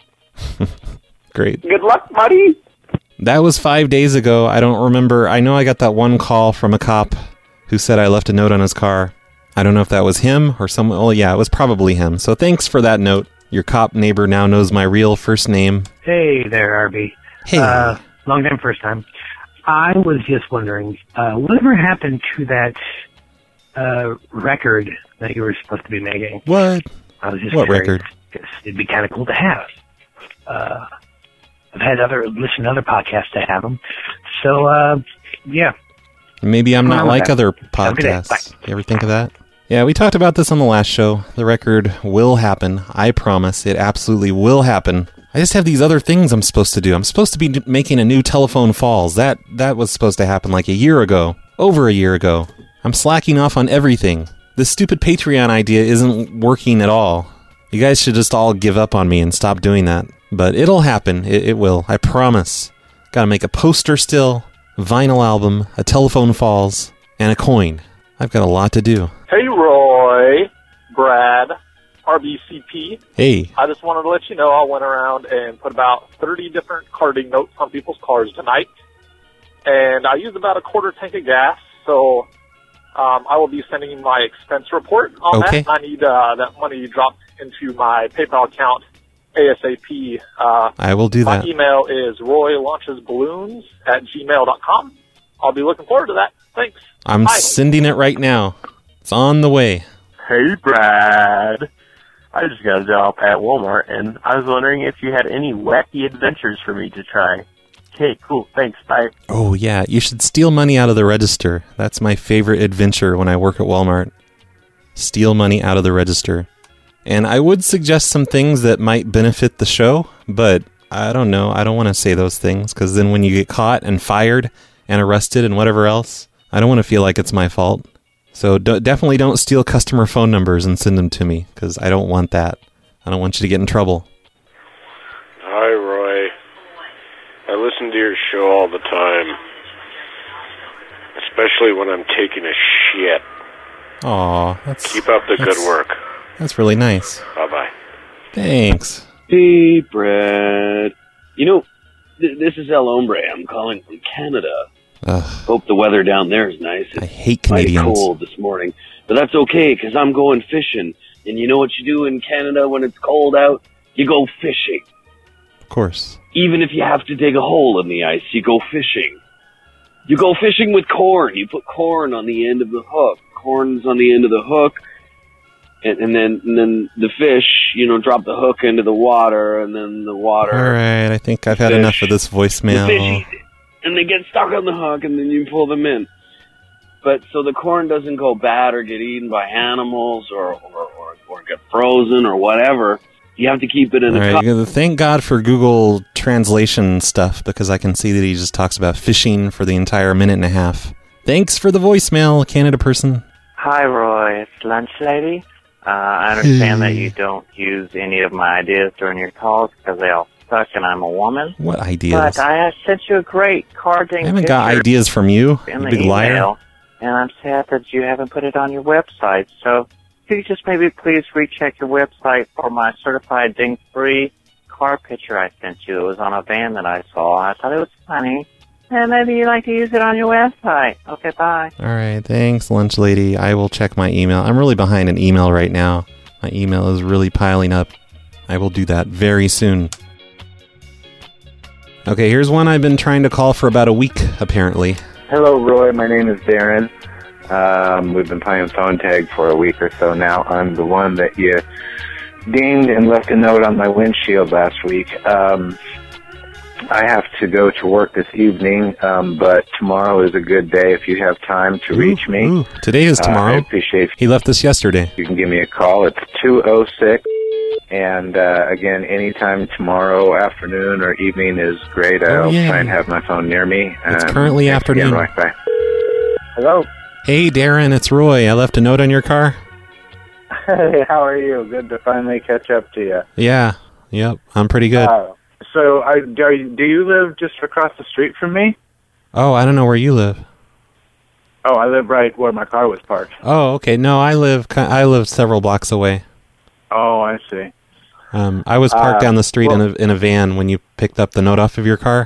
Great. Good luck, buddy. That was five days ago. I don't remember. I know I got that one call from a cop who said I left a note on his car. I don't know if that was him or someone. Oh, yeah, it was probably him. So thanks for that note. Your cop neighbor now knows my real first name. Hey there, R B. Hey. Uh, long time, first time. I was just wondering, uh, whatever happened to that uh, record that you were supposed to be making? What? I was just What curious, record? 'cause it'd be kind of cool to have. Uh, I've had other listened to other podcasts to have them. So, uh, yeah. Maybe I'm not Well, like okay. other Have a good day. podcasts. You ever think of that? Yeah, we talked about this on the last show. The record will happen. I promise. It absolutely will happen. I just have these other things I'm supposed to do. I'm supposed to be d- making a new Telephone Falls. That that was supposed to happen like a year ago. Over a year ago. I'm slacking off on everything. This stupid Patreon idea isn't working at all. You guys should just all give up on me and stop doing that. But it'll happen. It, it will. I promise. Gotta make a poster still, vinyl album, a Telephone Falls, and a coin. I've got a lot to do. Hey, Roy, Brad, R B C P. Hey. I just wanted to let you know I went around and put about thirty different carding notes on people's cars tonight. And I used about a quarter tank of gas, so um, I will be sending you my expense report on Okay. that. I need uh, that money dropped into my PayPal account ASAP. Uh, I will do my that. email is roylaunchesballoons at gmail dot com. I'll be looking forward to that. Thanks. I'm Bye. sending it right now. It's on the way. Hey, Brad. I just got a job at Walmart, and I was wondering if you had any wacky adventures for me to try. Okay, cool. Thanks. Bye. Oh, yeah. You should steal money out of the register. That's my favorite adventure when I work at Walmart. Steal money out of the register. And I would suggest some things that might benefit the show, but I don't know. I don't want to say those things, because then when you get caught and fired and arrested and whatever else, I don't want to feel like it's my fault. So d- definitely don't steal customer phone numbers and send them to me, because I don't want that. I don't want you to get in trouble. Hi, Roy. I listen to your show all the time, especially when I'm taking a shit. Aw, that's... Keep up the that's- good work. That's really nice. Bye-bye. Thanks. Hey, Brad. You know, th- this is El Hombre. I'm calling from Canada. Ugh. Hope the weather down there is nice. It's I hate mighty Canadians. cold this morning, but that's okay because I'm going fishing. And you know what you do in Canada when it's cold out? You go fishing. Of course. Even if you have to dig a hole in the ice, you go fishing. You go fishing with corn. You put corn on the end of the hook. Corn's on the end of the hook. And, and then and then the fish, you know, drop the hook into the water, and then the water... All right, I think I've had Fish. enough of this The voicemail. fish eat it, and they get stuck on the hook, and then you pull them in. But so the corn doesn't go bad or get eaten by animals or, or, or, or get frozen or whatever. You have to keep it in All a right, cup. you gotta thank God for Google translation stuff, because I can see that he just talks about fishing for the entire minute and a half. Thanks for the voicemail, Canada person. Hi, Roy. It's Lunch Lady. Uh, I understand that you don't use any of my ideas during your calls because they all suck and I'm a woman. What ideas? But I sent you a great carding I haven't got picture ideas from you, in you the big email, liar. and I'm sad that you haven't put it on your website. So could you just maybe please recheck your website for my certified ding-free car picture I sent you? It was on a van that I saw. I thought it was funny. And maybe you'd like to use it on your website. Okay, bye. All right, thanks, lunch lady. I will check my email. I'm really behind in email right now. My email is really piling up. I will do that very soon. Okay, here's one I've been trying to call for about a week, apparently. Hello, Roy. My name is Darren. Um, we've been playing phone tag for a week or so now. I'm the one that you dinged and left a note on my windshield last week. Um, I have to go to work this evening, um, but tomorrow is a good day if you have time to reach me. Ooh, today is tomorrow. Uh, I appreciate He left us yesterday. You can give me a call. It's two oh six. And, uh, again, anytime tomorrow afternoon or evening is great. Oh, I'll yeah. try and have my phone near me. It's Um, currently thanks again, afternoon. Roy. Bye. Hello. Hey, Darren, it's Roy. I left a note on your car. Hey, how are you? Good to finally catch up to you. Yeah, yep, I'm pretty good. Uh, so, I, do, you, do you live just across the street from me? Oh, I don't know where you live. Oh, I live right where my car was parked. Oh, okay. No, I live ki- I live several blocks away. Oh, I see. Um, I was parked Uh, down the street well- in a in a van when you picked up the note off of your car.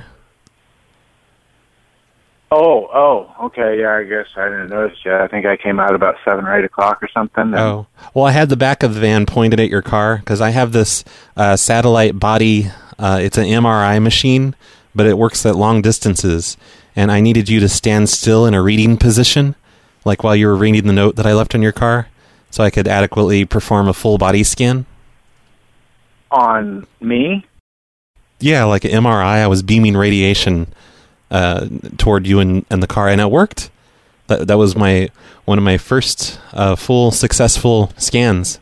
Oh, oh, okay, yeah, I guess I didn't notice yet. I think I came out about seven or eight o'clock or something. and- Oh, well, I had the back of the van pointed at your car because I have this uh, satellite body. Uh, it's an M R I machine, but it works at long distances. And I needed you to stand still in a reading position, like while you were reading the note that I left on your car, so I could adequately perform a full body scan. On me? Yeah, like an M R I. I was beaming radiation uh, toward you and, and the car, and it worked. That that was my one of my first uh, full successful scans.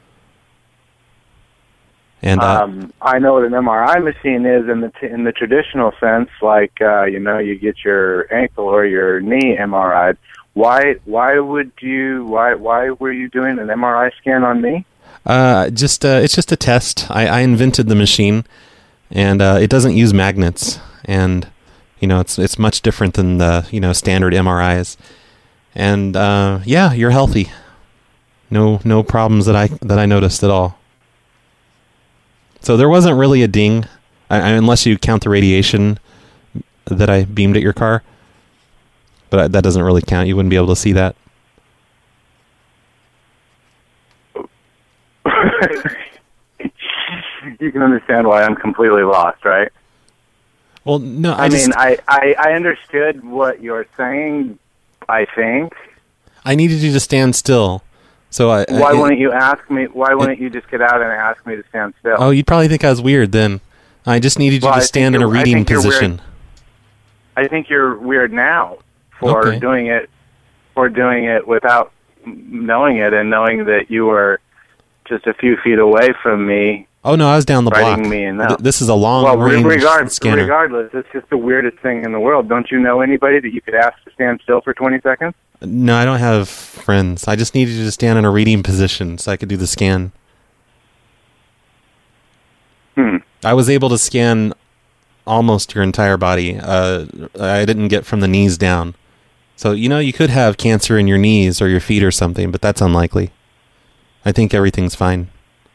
And uh, um, I know what an M R I machine is in the t- in the traditional sense, like uh, you know, you get your ankle or your knee M R I'd. Why why would you why why were you doing an M R I scan on me? uh, just uh, it's just a test. I, I invented the machine, and uh, it doesn't use magnets, and you know it's it's much different than the you know standard M R Is. And uh, yeah, you're healthy. No no problems that I that I noticed at all. So there wasn't really a ding, I, I, unless you count the radiation that I beamed at your car. But I, that doesn't really count. You wouldn't be able to see that. You can understand why I'm completely lost, right? Well, no, I, I, just, mean, I, I I understood what you're saying. I think. I needed you to stand still. So I, Why I, wouldn't you ask me? Why wouldn't you just get out and ask me to stand still? Oh, you'd probably think I was weird then. I just needed you Well, I to think stand in a you're- I reading think you're weird. position. I think you're weird now for Okay. doing it for doing it without knowing it and knowing that you were just a few feet away from me. Oh no, I was down the writing block. me in Th- now. This is a long well, re- range regard, scanner. regardless, it's just the weirdest thing in the world. Don't you know anybody that you could ask to stand still for twenty seconds? No, I don't have friends. I just needed you to stand in a reading position so I could do the scan. Hmm. I was able to scan almost your entire body. Uh, I didn't get from the knees down. So, you know, you could have cancer in your knees or your feet or something, but that's unlikely. I think everything's fine.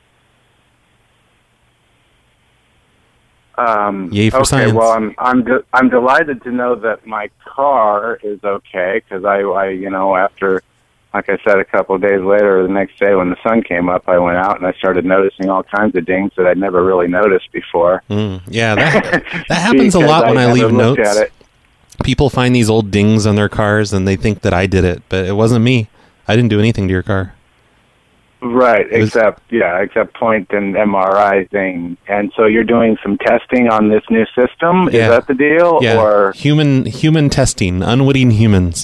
Um, Yay for okay, science. well, I'm I'm de- I'm delighted to know that my car is okay because I, I you know after, like I said, a couple of days later or the next day when the sun came up, I went out and I started noticing all kinds of dings that I'd never really noticed before. Mm, yeah, that that happens a lot when I, never leave looked notes. at it. People find these old dings on their cars and they think that I did it, but it wasn't me. I didn't do anything to your car. Right, except yeah, except point and M R I thing. And so you're doing some testing on this new system. Yeah. Is that the deal? Yeah, Or human human testing, unwitting humans.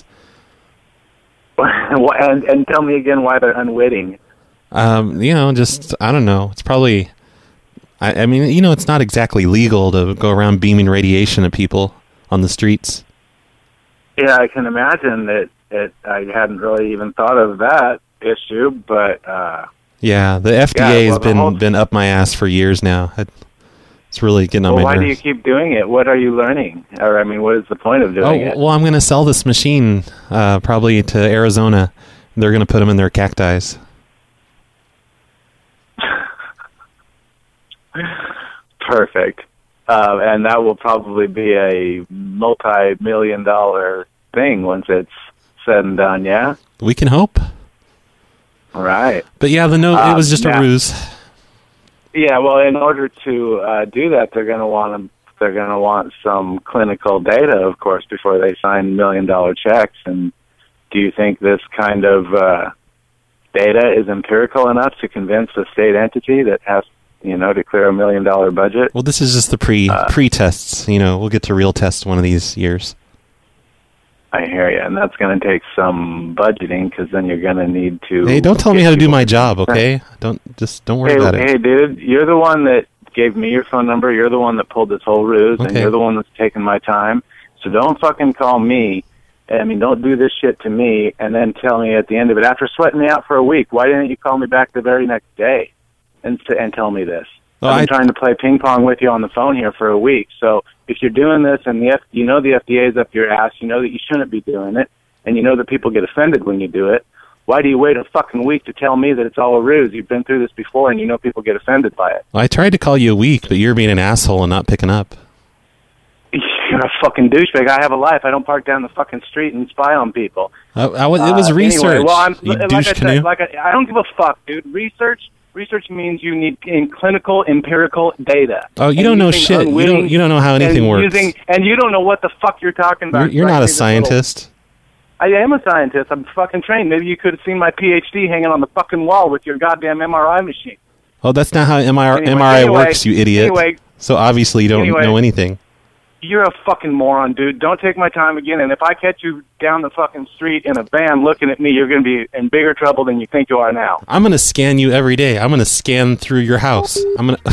and and tell me again why they're unwitting. Um, you know, just I don't know. It's probably. I, I mean, you know, it's not exactly legal to go around beaming radiation at people on the streets. Yeah, I can imagine that. It, I hadn't really even thought of that issue, but uh, Yeah, the F D A Yeah, has well, the been whole- been up my ass for years now. It, it's really getting on well, my why do you nerves. keep doing it? What are you learning? Or I mean, what is the point of Oh doing it? well, I'm going to sell this machine uh, probably to Arizona. They're going to put them in their cacti. Perfect. Uh, and that will probably be a multi-million dollar thing once it's said and done. Yeah. We can hope. Right. But yeah, the note it was Um, just now- a ruse. Yeah, well, in order to uh, do that, they're going to want they're going to want some clinical data, of course, before they sign million dollar checks. And do you think this kind of uh, data is empirical enough to convince a state entity that has, you know, to clear a million dollar budget? Well, this is just the pre Uh, pre tests. You know, we'll get to real tests one of these years. I hear you, and that's going to take some budgeting because then you're going to need to. Hey, don't tell me how to do my job, okay? Don't just don't worry Hey, about it. hey, dude, you're the one that gave me your phone number. You're the one that pulled this whole ruse, and Okay. you're the one that's taking my time. So don't fucking call me. I mean, don't do this shit to me, and then tell me at the end of it, after sweating me out for a week, why didn't you call me back the very next day and s- and tell me this? Well, I've been I- trying to play ping pong with you on the phone here for a week. So if you're doing this, and the F- you know the F D A is up your ass, you know that you shouldn't be doing it, and you know that people get offended when you do it. why do you wait a fucking week to tell me that it's all a ruse? You've been through this before, and you know people get offended by it. Well, I tried to call you a week, but you're being an asshole and not picking up. You're a fucking douchebag. I have a life. I don't park down the fucking street and spy on people. I, I was, it was Uh, research. Anyway, well, I'm, you like douche I canoe. said, like I, I don't give a fuck, dude. Research, research means you need in clinical, empirical data. Oh, you And don't know using shit. You unwitting- don't. You don't know how anything and works. Using, and you don't know what the fuck you're talking about. You're, you're Like not a me this little- scientist. I am a scientist. I'm fucking trained. Maybe you could have seen my P H D hanging on the fucking wall with your goddamn M R I machine. Oh, that's not how M R I, Anyway, M R I anyway, works, you idiot. anyway, so obviously you don't anyway. know anything. You're a fucking moron, dude. Don't take my time again. And if I catch you down the fucking street in a van looking at me, you're going to be in bigger trouble than you think you are now. I'm gonna scan you every day. I'm gonna scan through your house. I'm gonna.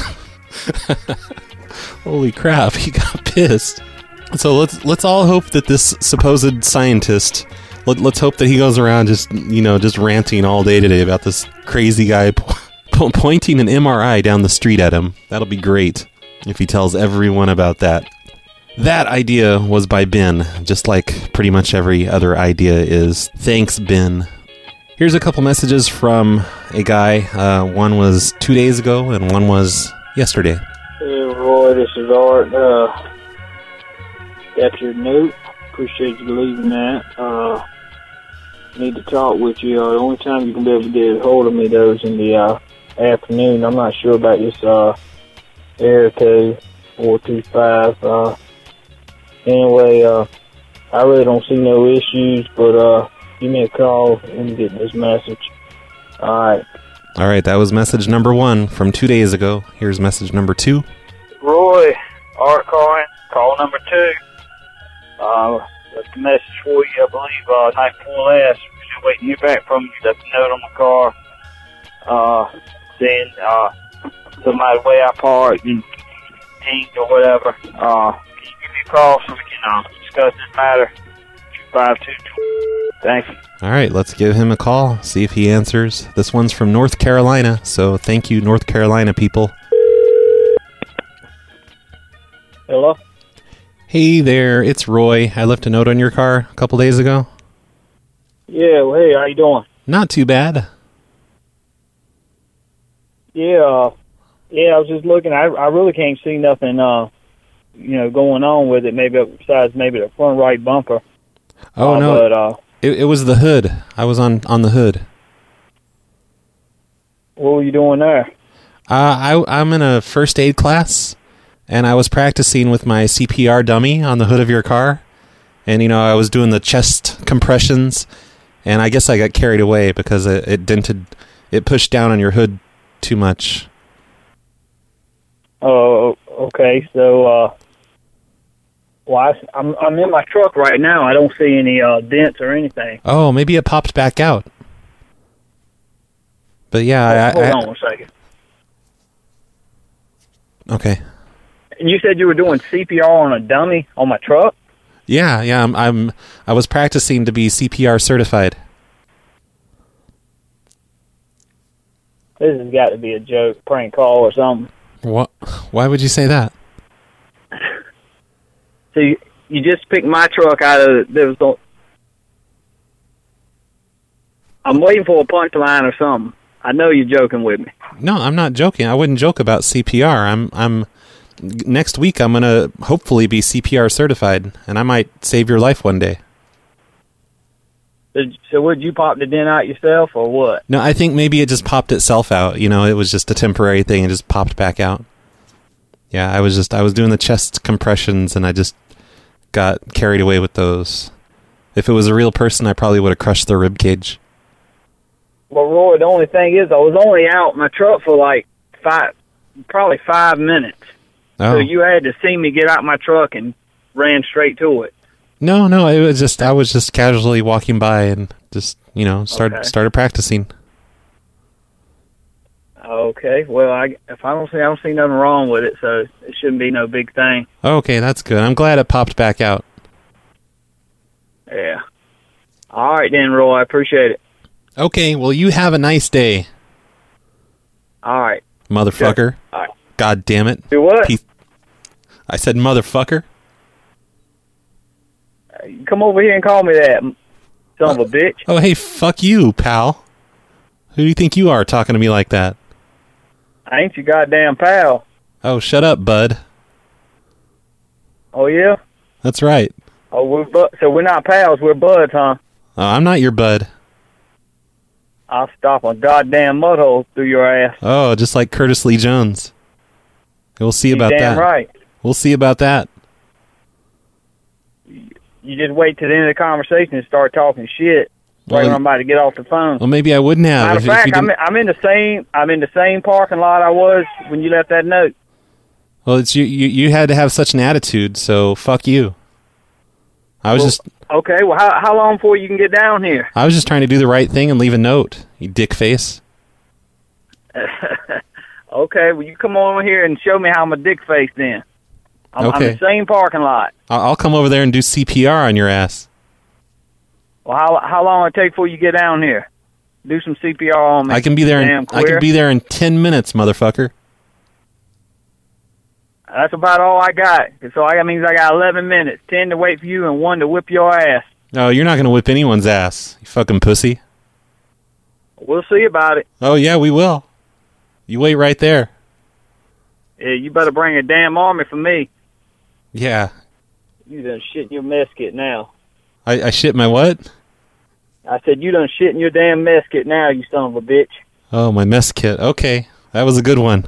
Holy crap! He got pissed. So let's let's all hope that this supposed scientist. Let, let's hope that he goes around just you know just ranting all day today about this crazy guy po- pointing an M R I down the street at him. That'll be great if he tells everyone about that. That idea was by Ben, just like pretty much every other idea is. Thanks, Ben. Here's a couple messages from a guy. Uh, one was two days ago, and one was yesterday. Hey, Roy, this is Art. Uh, got your note. Appreciate you leaving that. Uh, need to talk with you. Uh, the only time you can be able to get a hold of me, though, is in the uh, afternoon. I'm not sure about this uh, area code four two five. Uh, anyway, uh, I really don't see no issues, but uh, give me a call and get this message. All right. All right, that was message number one from two days ago. Here's message number two. Roy, Art calling, call number two. Uh, left a message for you, I believe, uh, night before last. Still waiting to hear back from you. Left a note on my car, uh, saying, uh, somebody way I parked and dinged or whatever. Uh, can you give me a call so we can, uh, discuss this matter? two five two two. Thank you. All right, let's give him a call, see if he answers. This one's from North Carolina, so thank you, North Carolina people. Hello? Hey there, it's Roy. I left a note on your car a couple days ago. Yeah, well, hey, how you doing? Not too bad. Yeah, uh, yeah, I was just looking. I I really can't see nothing, uh, you know, going on with it. Maybe besides maybe the front right bumper. Oh, uh, no. But uh, It, it was the hood. I was on, on the hood. what were you doing there? Uh, I, I'm in a first aid class, and I was practicing with my C P R dummy on the hood of your car. And, you know, I was doing the chest compressions, and I guess I got carried away because it, it dented, it pushed down on your hood too much. Oh, okay. So, uh, well, I, I'm I'm in my truck right now. I don't see any uh, dents or anything. Oh, maybe it popped back out. But yeah, I... Hold I, on one second. Okay. And you said you were doing C P R on a dummy on my truck? Yeah, yeah, I'm, I'm, I was practicing to be C P R certified. This has got to be a joke, prank call or something. What? Why would you say that? So you, you just picked my truck out of there was. No, I'm waiting for a punchline or something. I know you're joking with me. No, I'm not joking. I wouldn't joke about C P R. I'm, I'm. Next week, I'm gonna hopefully be C P R certified, and I might save your life one day. Did, so would you pop the dent out yourself or what? No, I think maybe it just popped itself out. You know, it was just a temporary thing and just popped back out. Yeah, I was just I was doing the chest compressions, and I just got carried away with those. If it was a real person, I probably would have crushed their rib cage. Well, Roy, the only thing is I was only out in my truck for like five, probably five minutes. Oh. So you had to see me get out my truck and ran straight to it. No, no, it was just I was just casually walking by and just you know started Okay. started practicing. Okay, well, I, if I don't see, I don't see nothing wrong with it, so it shouldn't be no big thing. Okay, that's good. I'm glad it popped back out. Yeah. All right then, Roy, I appreciate it. Okay, well, you have a nice day, All right. motherfucker. All right. God damn it. Do what? Piece- I said motherfucker. Come over here and call me that. Son of a bitch. Oh, hey, fuck you, pal. Who do you think you are talking to me like that? I ain't your goddamn pal. Oh, shut up, bud. Oh, yeah? That's right. Oh, we're bu- so we're not pals, we're buds, huh? Oh, I'm not your bud. I'll stop a goddamn mud hole through your ass. Oh, just like Curtis Lee Jones. We'll see You about damn that. right. We'll see about that. You just wait till the end of the conversation and start talking shit. Well, Wait for somebody to get off the phone. Well, maybe I wouldn't have. Matter if- of if fact, you I'm, didn't- I'm in the same I'm in the same parking lot I was when you left that note. Well, it's you, you. You had to have such an attitude, so fuck you. I was Well, just. Okay, well, how how long before you can get down here? I was just trying to do the right thing and leave a note. You dick face. Okay, well, you come on here and show me how I'm a dick face then. I'm, I'm Okay. in the same parking lot. I'll, I'll come over there and do C P R on your ass. Well, how how long it take before you get down here? Do some C P R on me. I can be there. In, Damn I queer. can be there in ten minutes, motherfucker. That's about all I got. So I, that means I got eleven minutes. ten to wait for you and one to whip your ass. No, you're not gonna whip anyone's ass, you fucking pussy. We'll see about it. Oh yeah, we will. You wait right there. Yeah, you better bring a damn army for me. Yeah. You done shit in your mess kit now. I, I shit my what? I said you done shit in your damn mess kit now, you son of a bitch. Oh, my mess kit. Okay, that was a good one.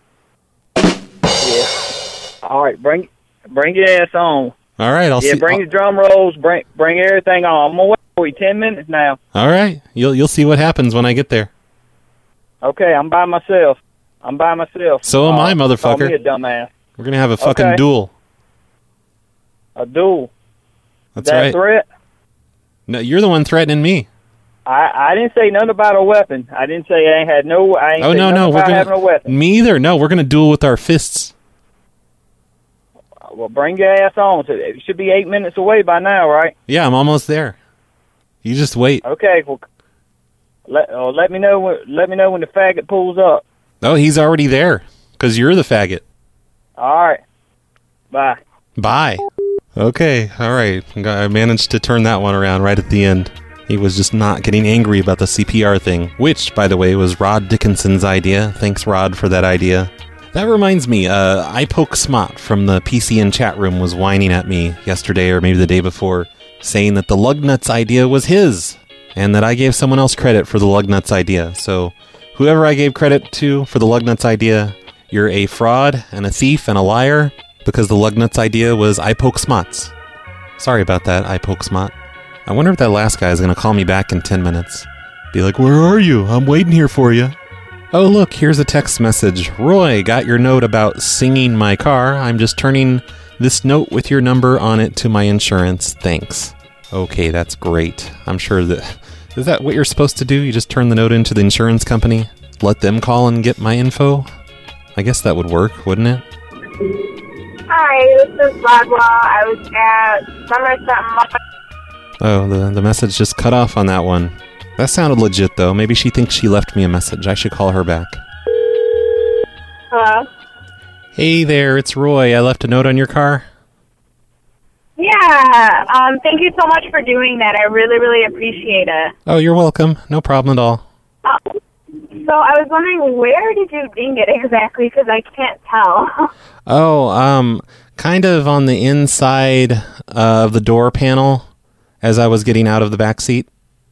Yeah. All right, bring bring your ass on. All right, I'll yeah, see. bring I'll- the drum rolls. Bring bring everything on. I'm gonna wait for you ten minutes now. All right, you'll you'll see what happens when I get there. Okay, I'm by myself. I'm by myself. So am I, Uh, Call motherfucker. me a dumbass. We're gonna have a fucking Okay. duel. A duel. That's that right. threat? No, you're the one threatening me. I I didn't say nothing about a weapon. I didn't say I ain't had no. I ain't Oh say no, nothing no, we're about having a gonna. weapon. Me either. No, we're gonna duel with our fists. Well, bring your ass on. So it should be eight minutes away by now, right? Yeah, I'm almost there. You just wait. Okay. Well, let uh, let me know when let me know when the faggot pulls up. Oh, he's already there. Cause you're the faggot. All right. Bye. Bye. Okay, all right. I managed to turn that one around right at the end. He was just not getting angry about the C P R thing, which, by the way, was Rod Dickinson's idea. Thanks, Rod, for that idea. That reminds me, uh, I Poke Smot from the P C N chat room was whining at me yesterday or maybe the day before, saying that the Lugnuts idea was his, and that I gave someone else credit for the Lugnuts idea. So, whoever I gave credit to for the Lugnuts idea, you're a fraud and a thief and a liar, because the Lugnuts idea was I Poke Smots. Sorry about that, I Poke Smot. I wonder if that last guy is going to call me back in ten minutes. Be like, where are you? I'm waiting here for you. Oh, look, here's a text message. Roy, got your note about singing my car. I'm just turning this note with your number on it to my insurance. Thanks. Okay, that's great. I'm sure that... Is that what you're supposed to do? You just turn the note into the insurance company? Let them call and get my info? I guess that would work, wouldn't it? Hi, this is Bradwell. I was at Somerset Mall. Oh, the, the message just cut off on that one. That sounded legit, though. Maybe she thinks she left me a message. I should call her back. Hello? Hey there, it's Roy. I left a note on your car. Yeah, um, thank you so much for doing that. I really, really appreciate it. Oh, you're welcome. No problem at all. Uh, so I was wondering, where did you ding it exactly? Because I can't tell. Oh, um, kind of on the inside of the door panel as I was getting out of the back seat.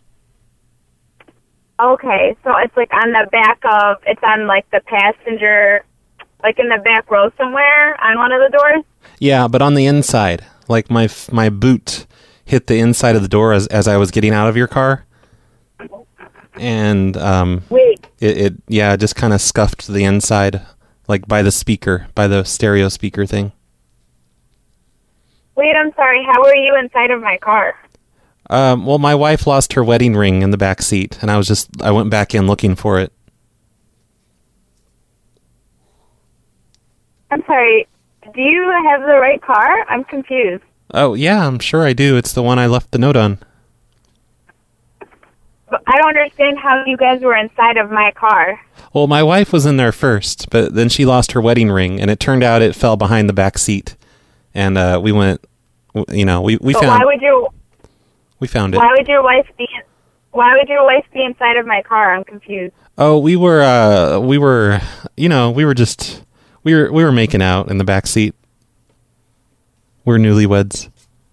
Okay, so it's like on the back of, it's on like the passenger, like in the back row somewhere on one of the doors? Yeah, but on the inside. Like my f- my boot hit the inside of the door as, as I was getting out of your car. And, um... Wait. It, it yeah, it just kind of scuffed the inside, like by the speaker, by the stereo speaker thing. Wait, I'm sorry, how were you inside of my car? Um, well, my wife lost her wedding ring in the back seat, and I was just, I went back in looking for it. I'm sorry, do you have the right car? I'm confused. Oh, yeah, I'm sure I do. It's the one I left the note on. But I don't understand how you guys were inside of my car. Well, my wife was in there first, but then she lost her wedding ring, and it turned out it fell behind the back seat. And uh, we went, you know, we, we but found... why would you... We found it. Why would your wife be? Why would your wife be inside of my car? I'm confused. Oh, we were, uh, we were, you know, we were just, we were, we were making out in the back seat. We're newlyweds.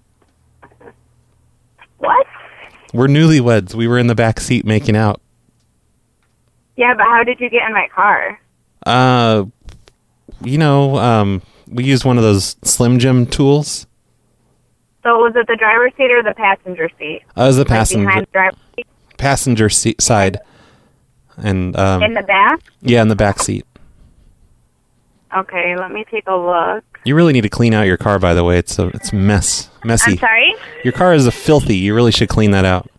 What? We're newlyweds. We were in the back seat making out. Yeah, but how did you get in my car? Uh, you know, um, we used one of those Slim Jim tools. So was it the driver's seat or the passenger seat? I was the Like passenger behind the driver's seat? passenger seat side, and um, In the back? yeah, in the back seat. Okay, let me take a look. You really need to clean out your car, by the way. It's a it's a mess, messy. I'm sorry? Your car is a filthy. You really should clean that out.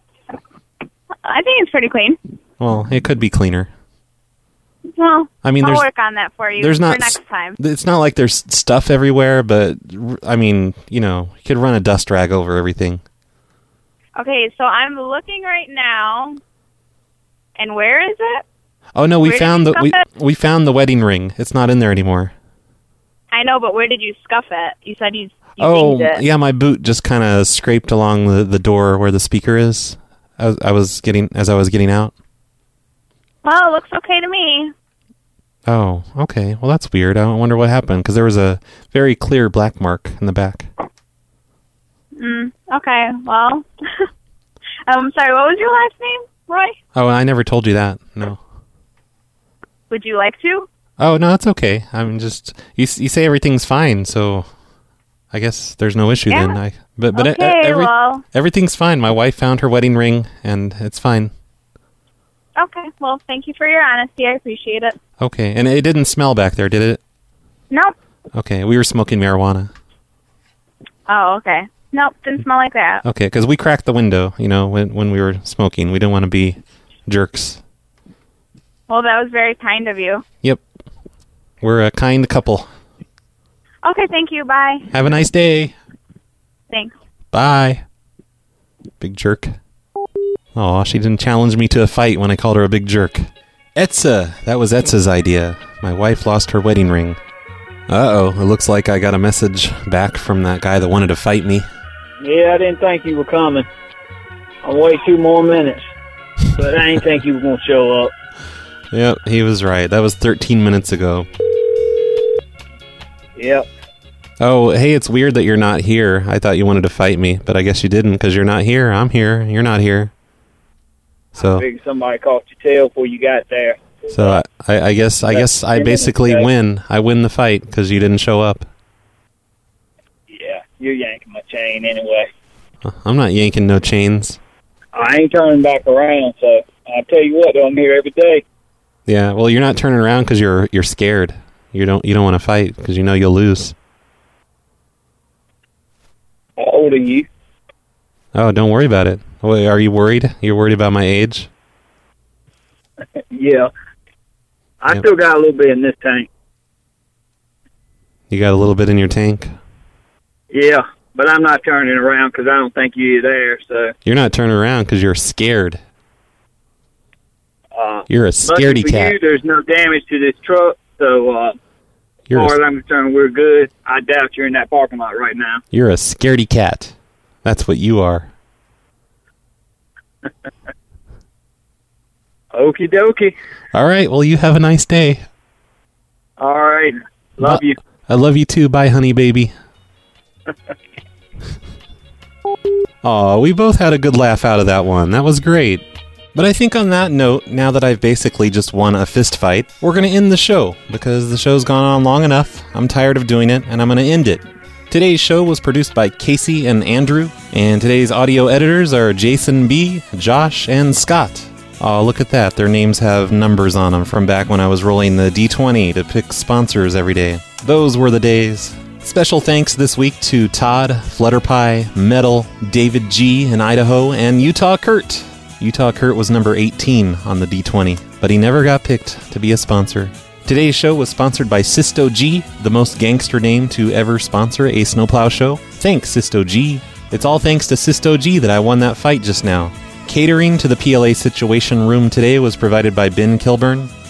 I think it's pretty clean. Well, it could be cleaner. Well, I mean, I'll there's- work on that for you there's for not next time. It's not like there's stuff everywhere, but I mean, you know, you could run a dust rag over everything. Okay, so I'm looking right now. And where is it? Oh no, we Where did found you the we scuff we found the wedding ring. It's not in there anymore. I know, but where did you scuff it? You said you, you Oh dinged it. yeah, my boot just kind of scraped along the, the door where the speaker is. I was, I was getting as I was getting out. Well, it looks okay to me. Oh, okay. Well, that's weird. I wonder what happened because there was a very clear black mark in the back. Mm, okay, well. I'm sorry, what was your last name, Roy? Oh, I never told you that. No. Would you like to? Oh no, it's okay. I'm just you. You say everything's fine, so I guess there's no issue Yeah. then. I but but Okay, e- every, well. everything's fine. My wife found her wedding ring, and it's fine. Okay, well, thank you for your honesty. I appreciate it. Okay, and it didn't smell back there, did it? Nope. Okay, we were smoking marijuana. Oh, okay. Nope, didn't smell like that. Okay, because we cracked the window, you know, when when we were smoking. We didn't want to be jerks. Well, that was very kind of you. Yep, we're a kind couple. Okay, thank you. Bye. Have a nice day. Thanks. Bye. Big jerk. Oh, she didn't challenge me to a fight when I called her a big jerk. Etza. That was Etza's idea. My wife lost her wedding ring. Uh-oh, it looks like I got a message back from that guy that wanted to fight me. Yeah, I didn't think you were coming. I'll wait two more minutes. But I didn't think you were going to show up. Yep, he was right. That was thirteen minutes ago. Yep. Oh, hey, it's weird that you're not here. I thought you wanted to fight me, but I guess you didn't because you're not here. I'm here. You're not here. So, I figured somebody caught your tail before you got there. so I, I, I guess, I guess I basically win. I win the fight because you didn't show up. Yeah, you're yanking my chain anyway. I'm not yanking no chains. I ain't turning back around, so I'll tell you what, though, I'm here every day. Yeah, well, you're not turning around because you're you're scared. You don't you don't want to fight because you know you'll lose. How old are you? Oh, don't worry about it. Wait, are you worried? You're worried about my age? Yeah. I Yep. still got a little bit in this tank. You got a little bit in your tank? Yeah, but I'm not turning around because I don't think you're there, so... You're not turning around because you're scared. Uh, You're a lucky scaredy for cat. you, there's no damage to this truck, so uh, as You're far as a, I'm concerned, we're good. I doubt you're in that parking lot right now. you're a scaredy cat. That's what you are. Okie dokie. All right, well, you have a nice day. All right. Love Lo- you. I love you too. Bye, honey baby. Aw, we both had a good laugh out of that one. That was great. But I think on that note, now that I've basically just won a fist fight, we're going to end the show because the show's gone on long enough. I'm tired of doing it, and I'm going to end it. Today's show was produced by Casey and Andrew, and today's audio editors are Jason B., Josh, and Scott. Oh, look at that. Their names have numbers on them from back when I was rolling the D twenty to pick sponsors every day. Those were the days. Special thanks this week to Todd, Flutterpie, Metal, David G. in Idaho, and Utah Kurt. Utah Kurt was number eighteen on the D twenty, but he never got picked to be a sponsor. Today's show was sponsored by Sisto G, the most gangster name to ever sponsor a snowplow show. Thanks, Sisto G. It's all thanks to Sisto G that I won that fight just now. Catering to the P L A Situation Room today was provided by Ben Kilburn.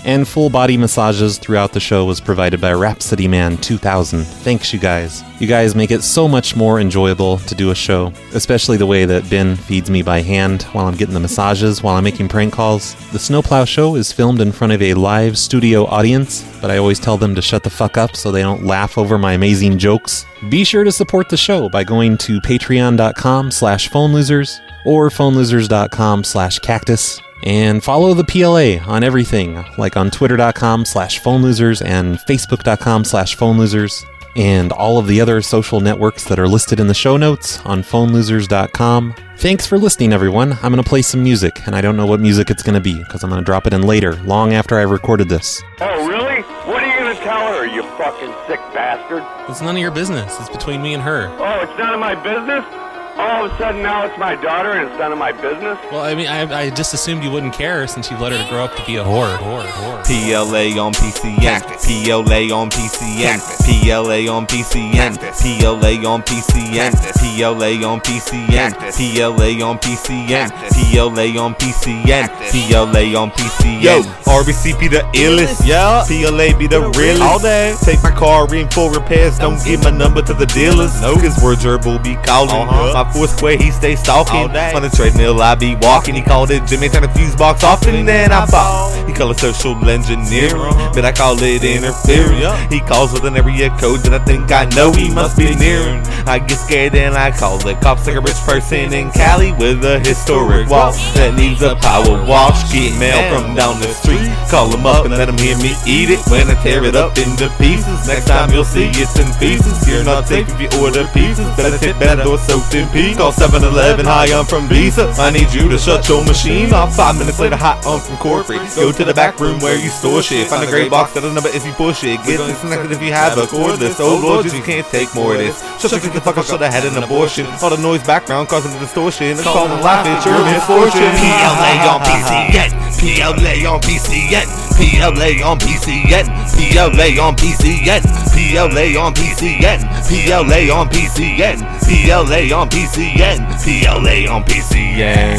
And full body massages throughout the show was provided by Rhapsody Man two thousand. Thanks, you guys. You guys make it so much more enjoyable to do a show, especially the way that Ben feeds me by hand while I'm getting the massages, while I'm making prank calls. The Snowplow Show is filmed in front of a live studio audience, but I always tell them to shut the fuck up so they don't laugh over my amazing jokes. Be sure to support the show by going to patreon.com slash phone losers or phonelosers.com slash cactus. And follow the P L A on everything, like on twitter.com slash phone losers and facebook.com slash phone losers, and all of the other social networks that are listed in the show notes on phone losers dot com. Thanks for listening, everyone. I'm going to play some music, and I don't know what music it's going to be, because I'm going to drop it in later, long after I've recorded this. Oh, really? What are you going to tell her, you fucking sick bastard? It's none of your business. It's between me and her. Oh, it's none of my business? All of a sudden now it's my daughter and it's none of my business? Well, I mean, I, I just assumed you wouldn't care since you've let her to grow up to be a whore. Whore, whore. P L A on P C N. P L A on P C N. P L A on P C N. P L A on P C N. P L A on P C N. P L A on P C N. P L A on P C N. P L A on P C N. Yo, R B C be the illest. Yeah. P L A be the realest. All day. Take my car in for repairs. Don't give my number to the dealers. No. Cause word gerbil be calling. Uh-huh. My four square, he stay stalking. On the treadmill, I be walking. He called it Jimmy, turn the fuse box off, and then I bought. He call it social engineering, but I call it interfering. He calls with an area code that I think I know he must be near him. I get scared and I call the cops like a rich person in Cali with a historic wall that needs a power wash. Get mail from down the street. Call him up and let him hear me eat it when I tear it up into pieces. Next time you'll see it's in pieces. You're not safe if you order pieces. Better tip better or soaked in pee. Call seven eleven, hi, I'm from Visa. I need you to shut your machine off. Five minutes later, hi, I'm from corporate. Go to the back room where you store shit. Find a gray box, got a number if you push it. Get disconnected if you have a cordless. Oh Lord, you can't take more of this. Shut the fuck up, should have had an abortion. All the noise background causing the distortion. Let's call and laugh at your misfortune. P L A on P C N. P L A on P C N. P L A on P C N. P L A on P C N. P L A on P C N. P L A on P C N. P L A on P C N. P L A on P C N.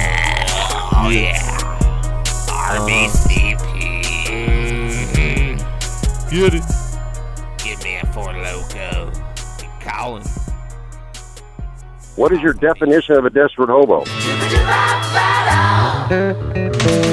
Oh yeah. R B C P. Get it. Give me a Four Loko. Colin. What is your definition of a desperate hobo?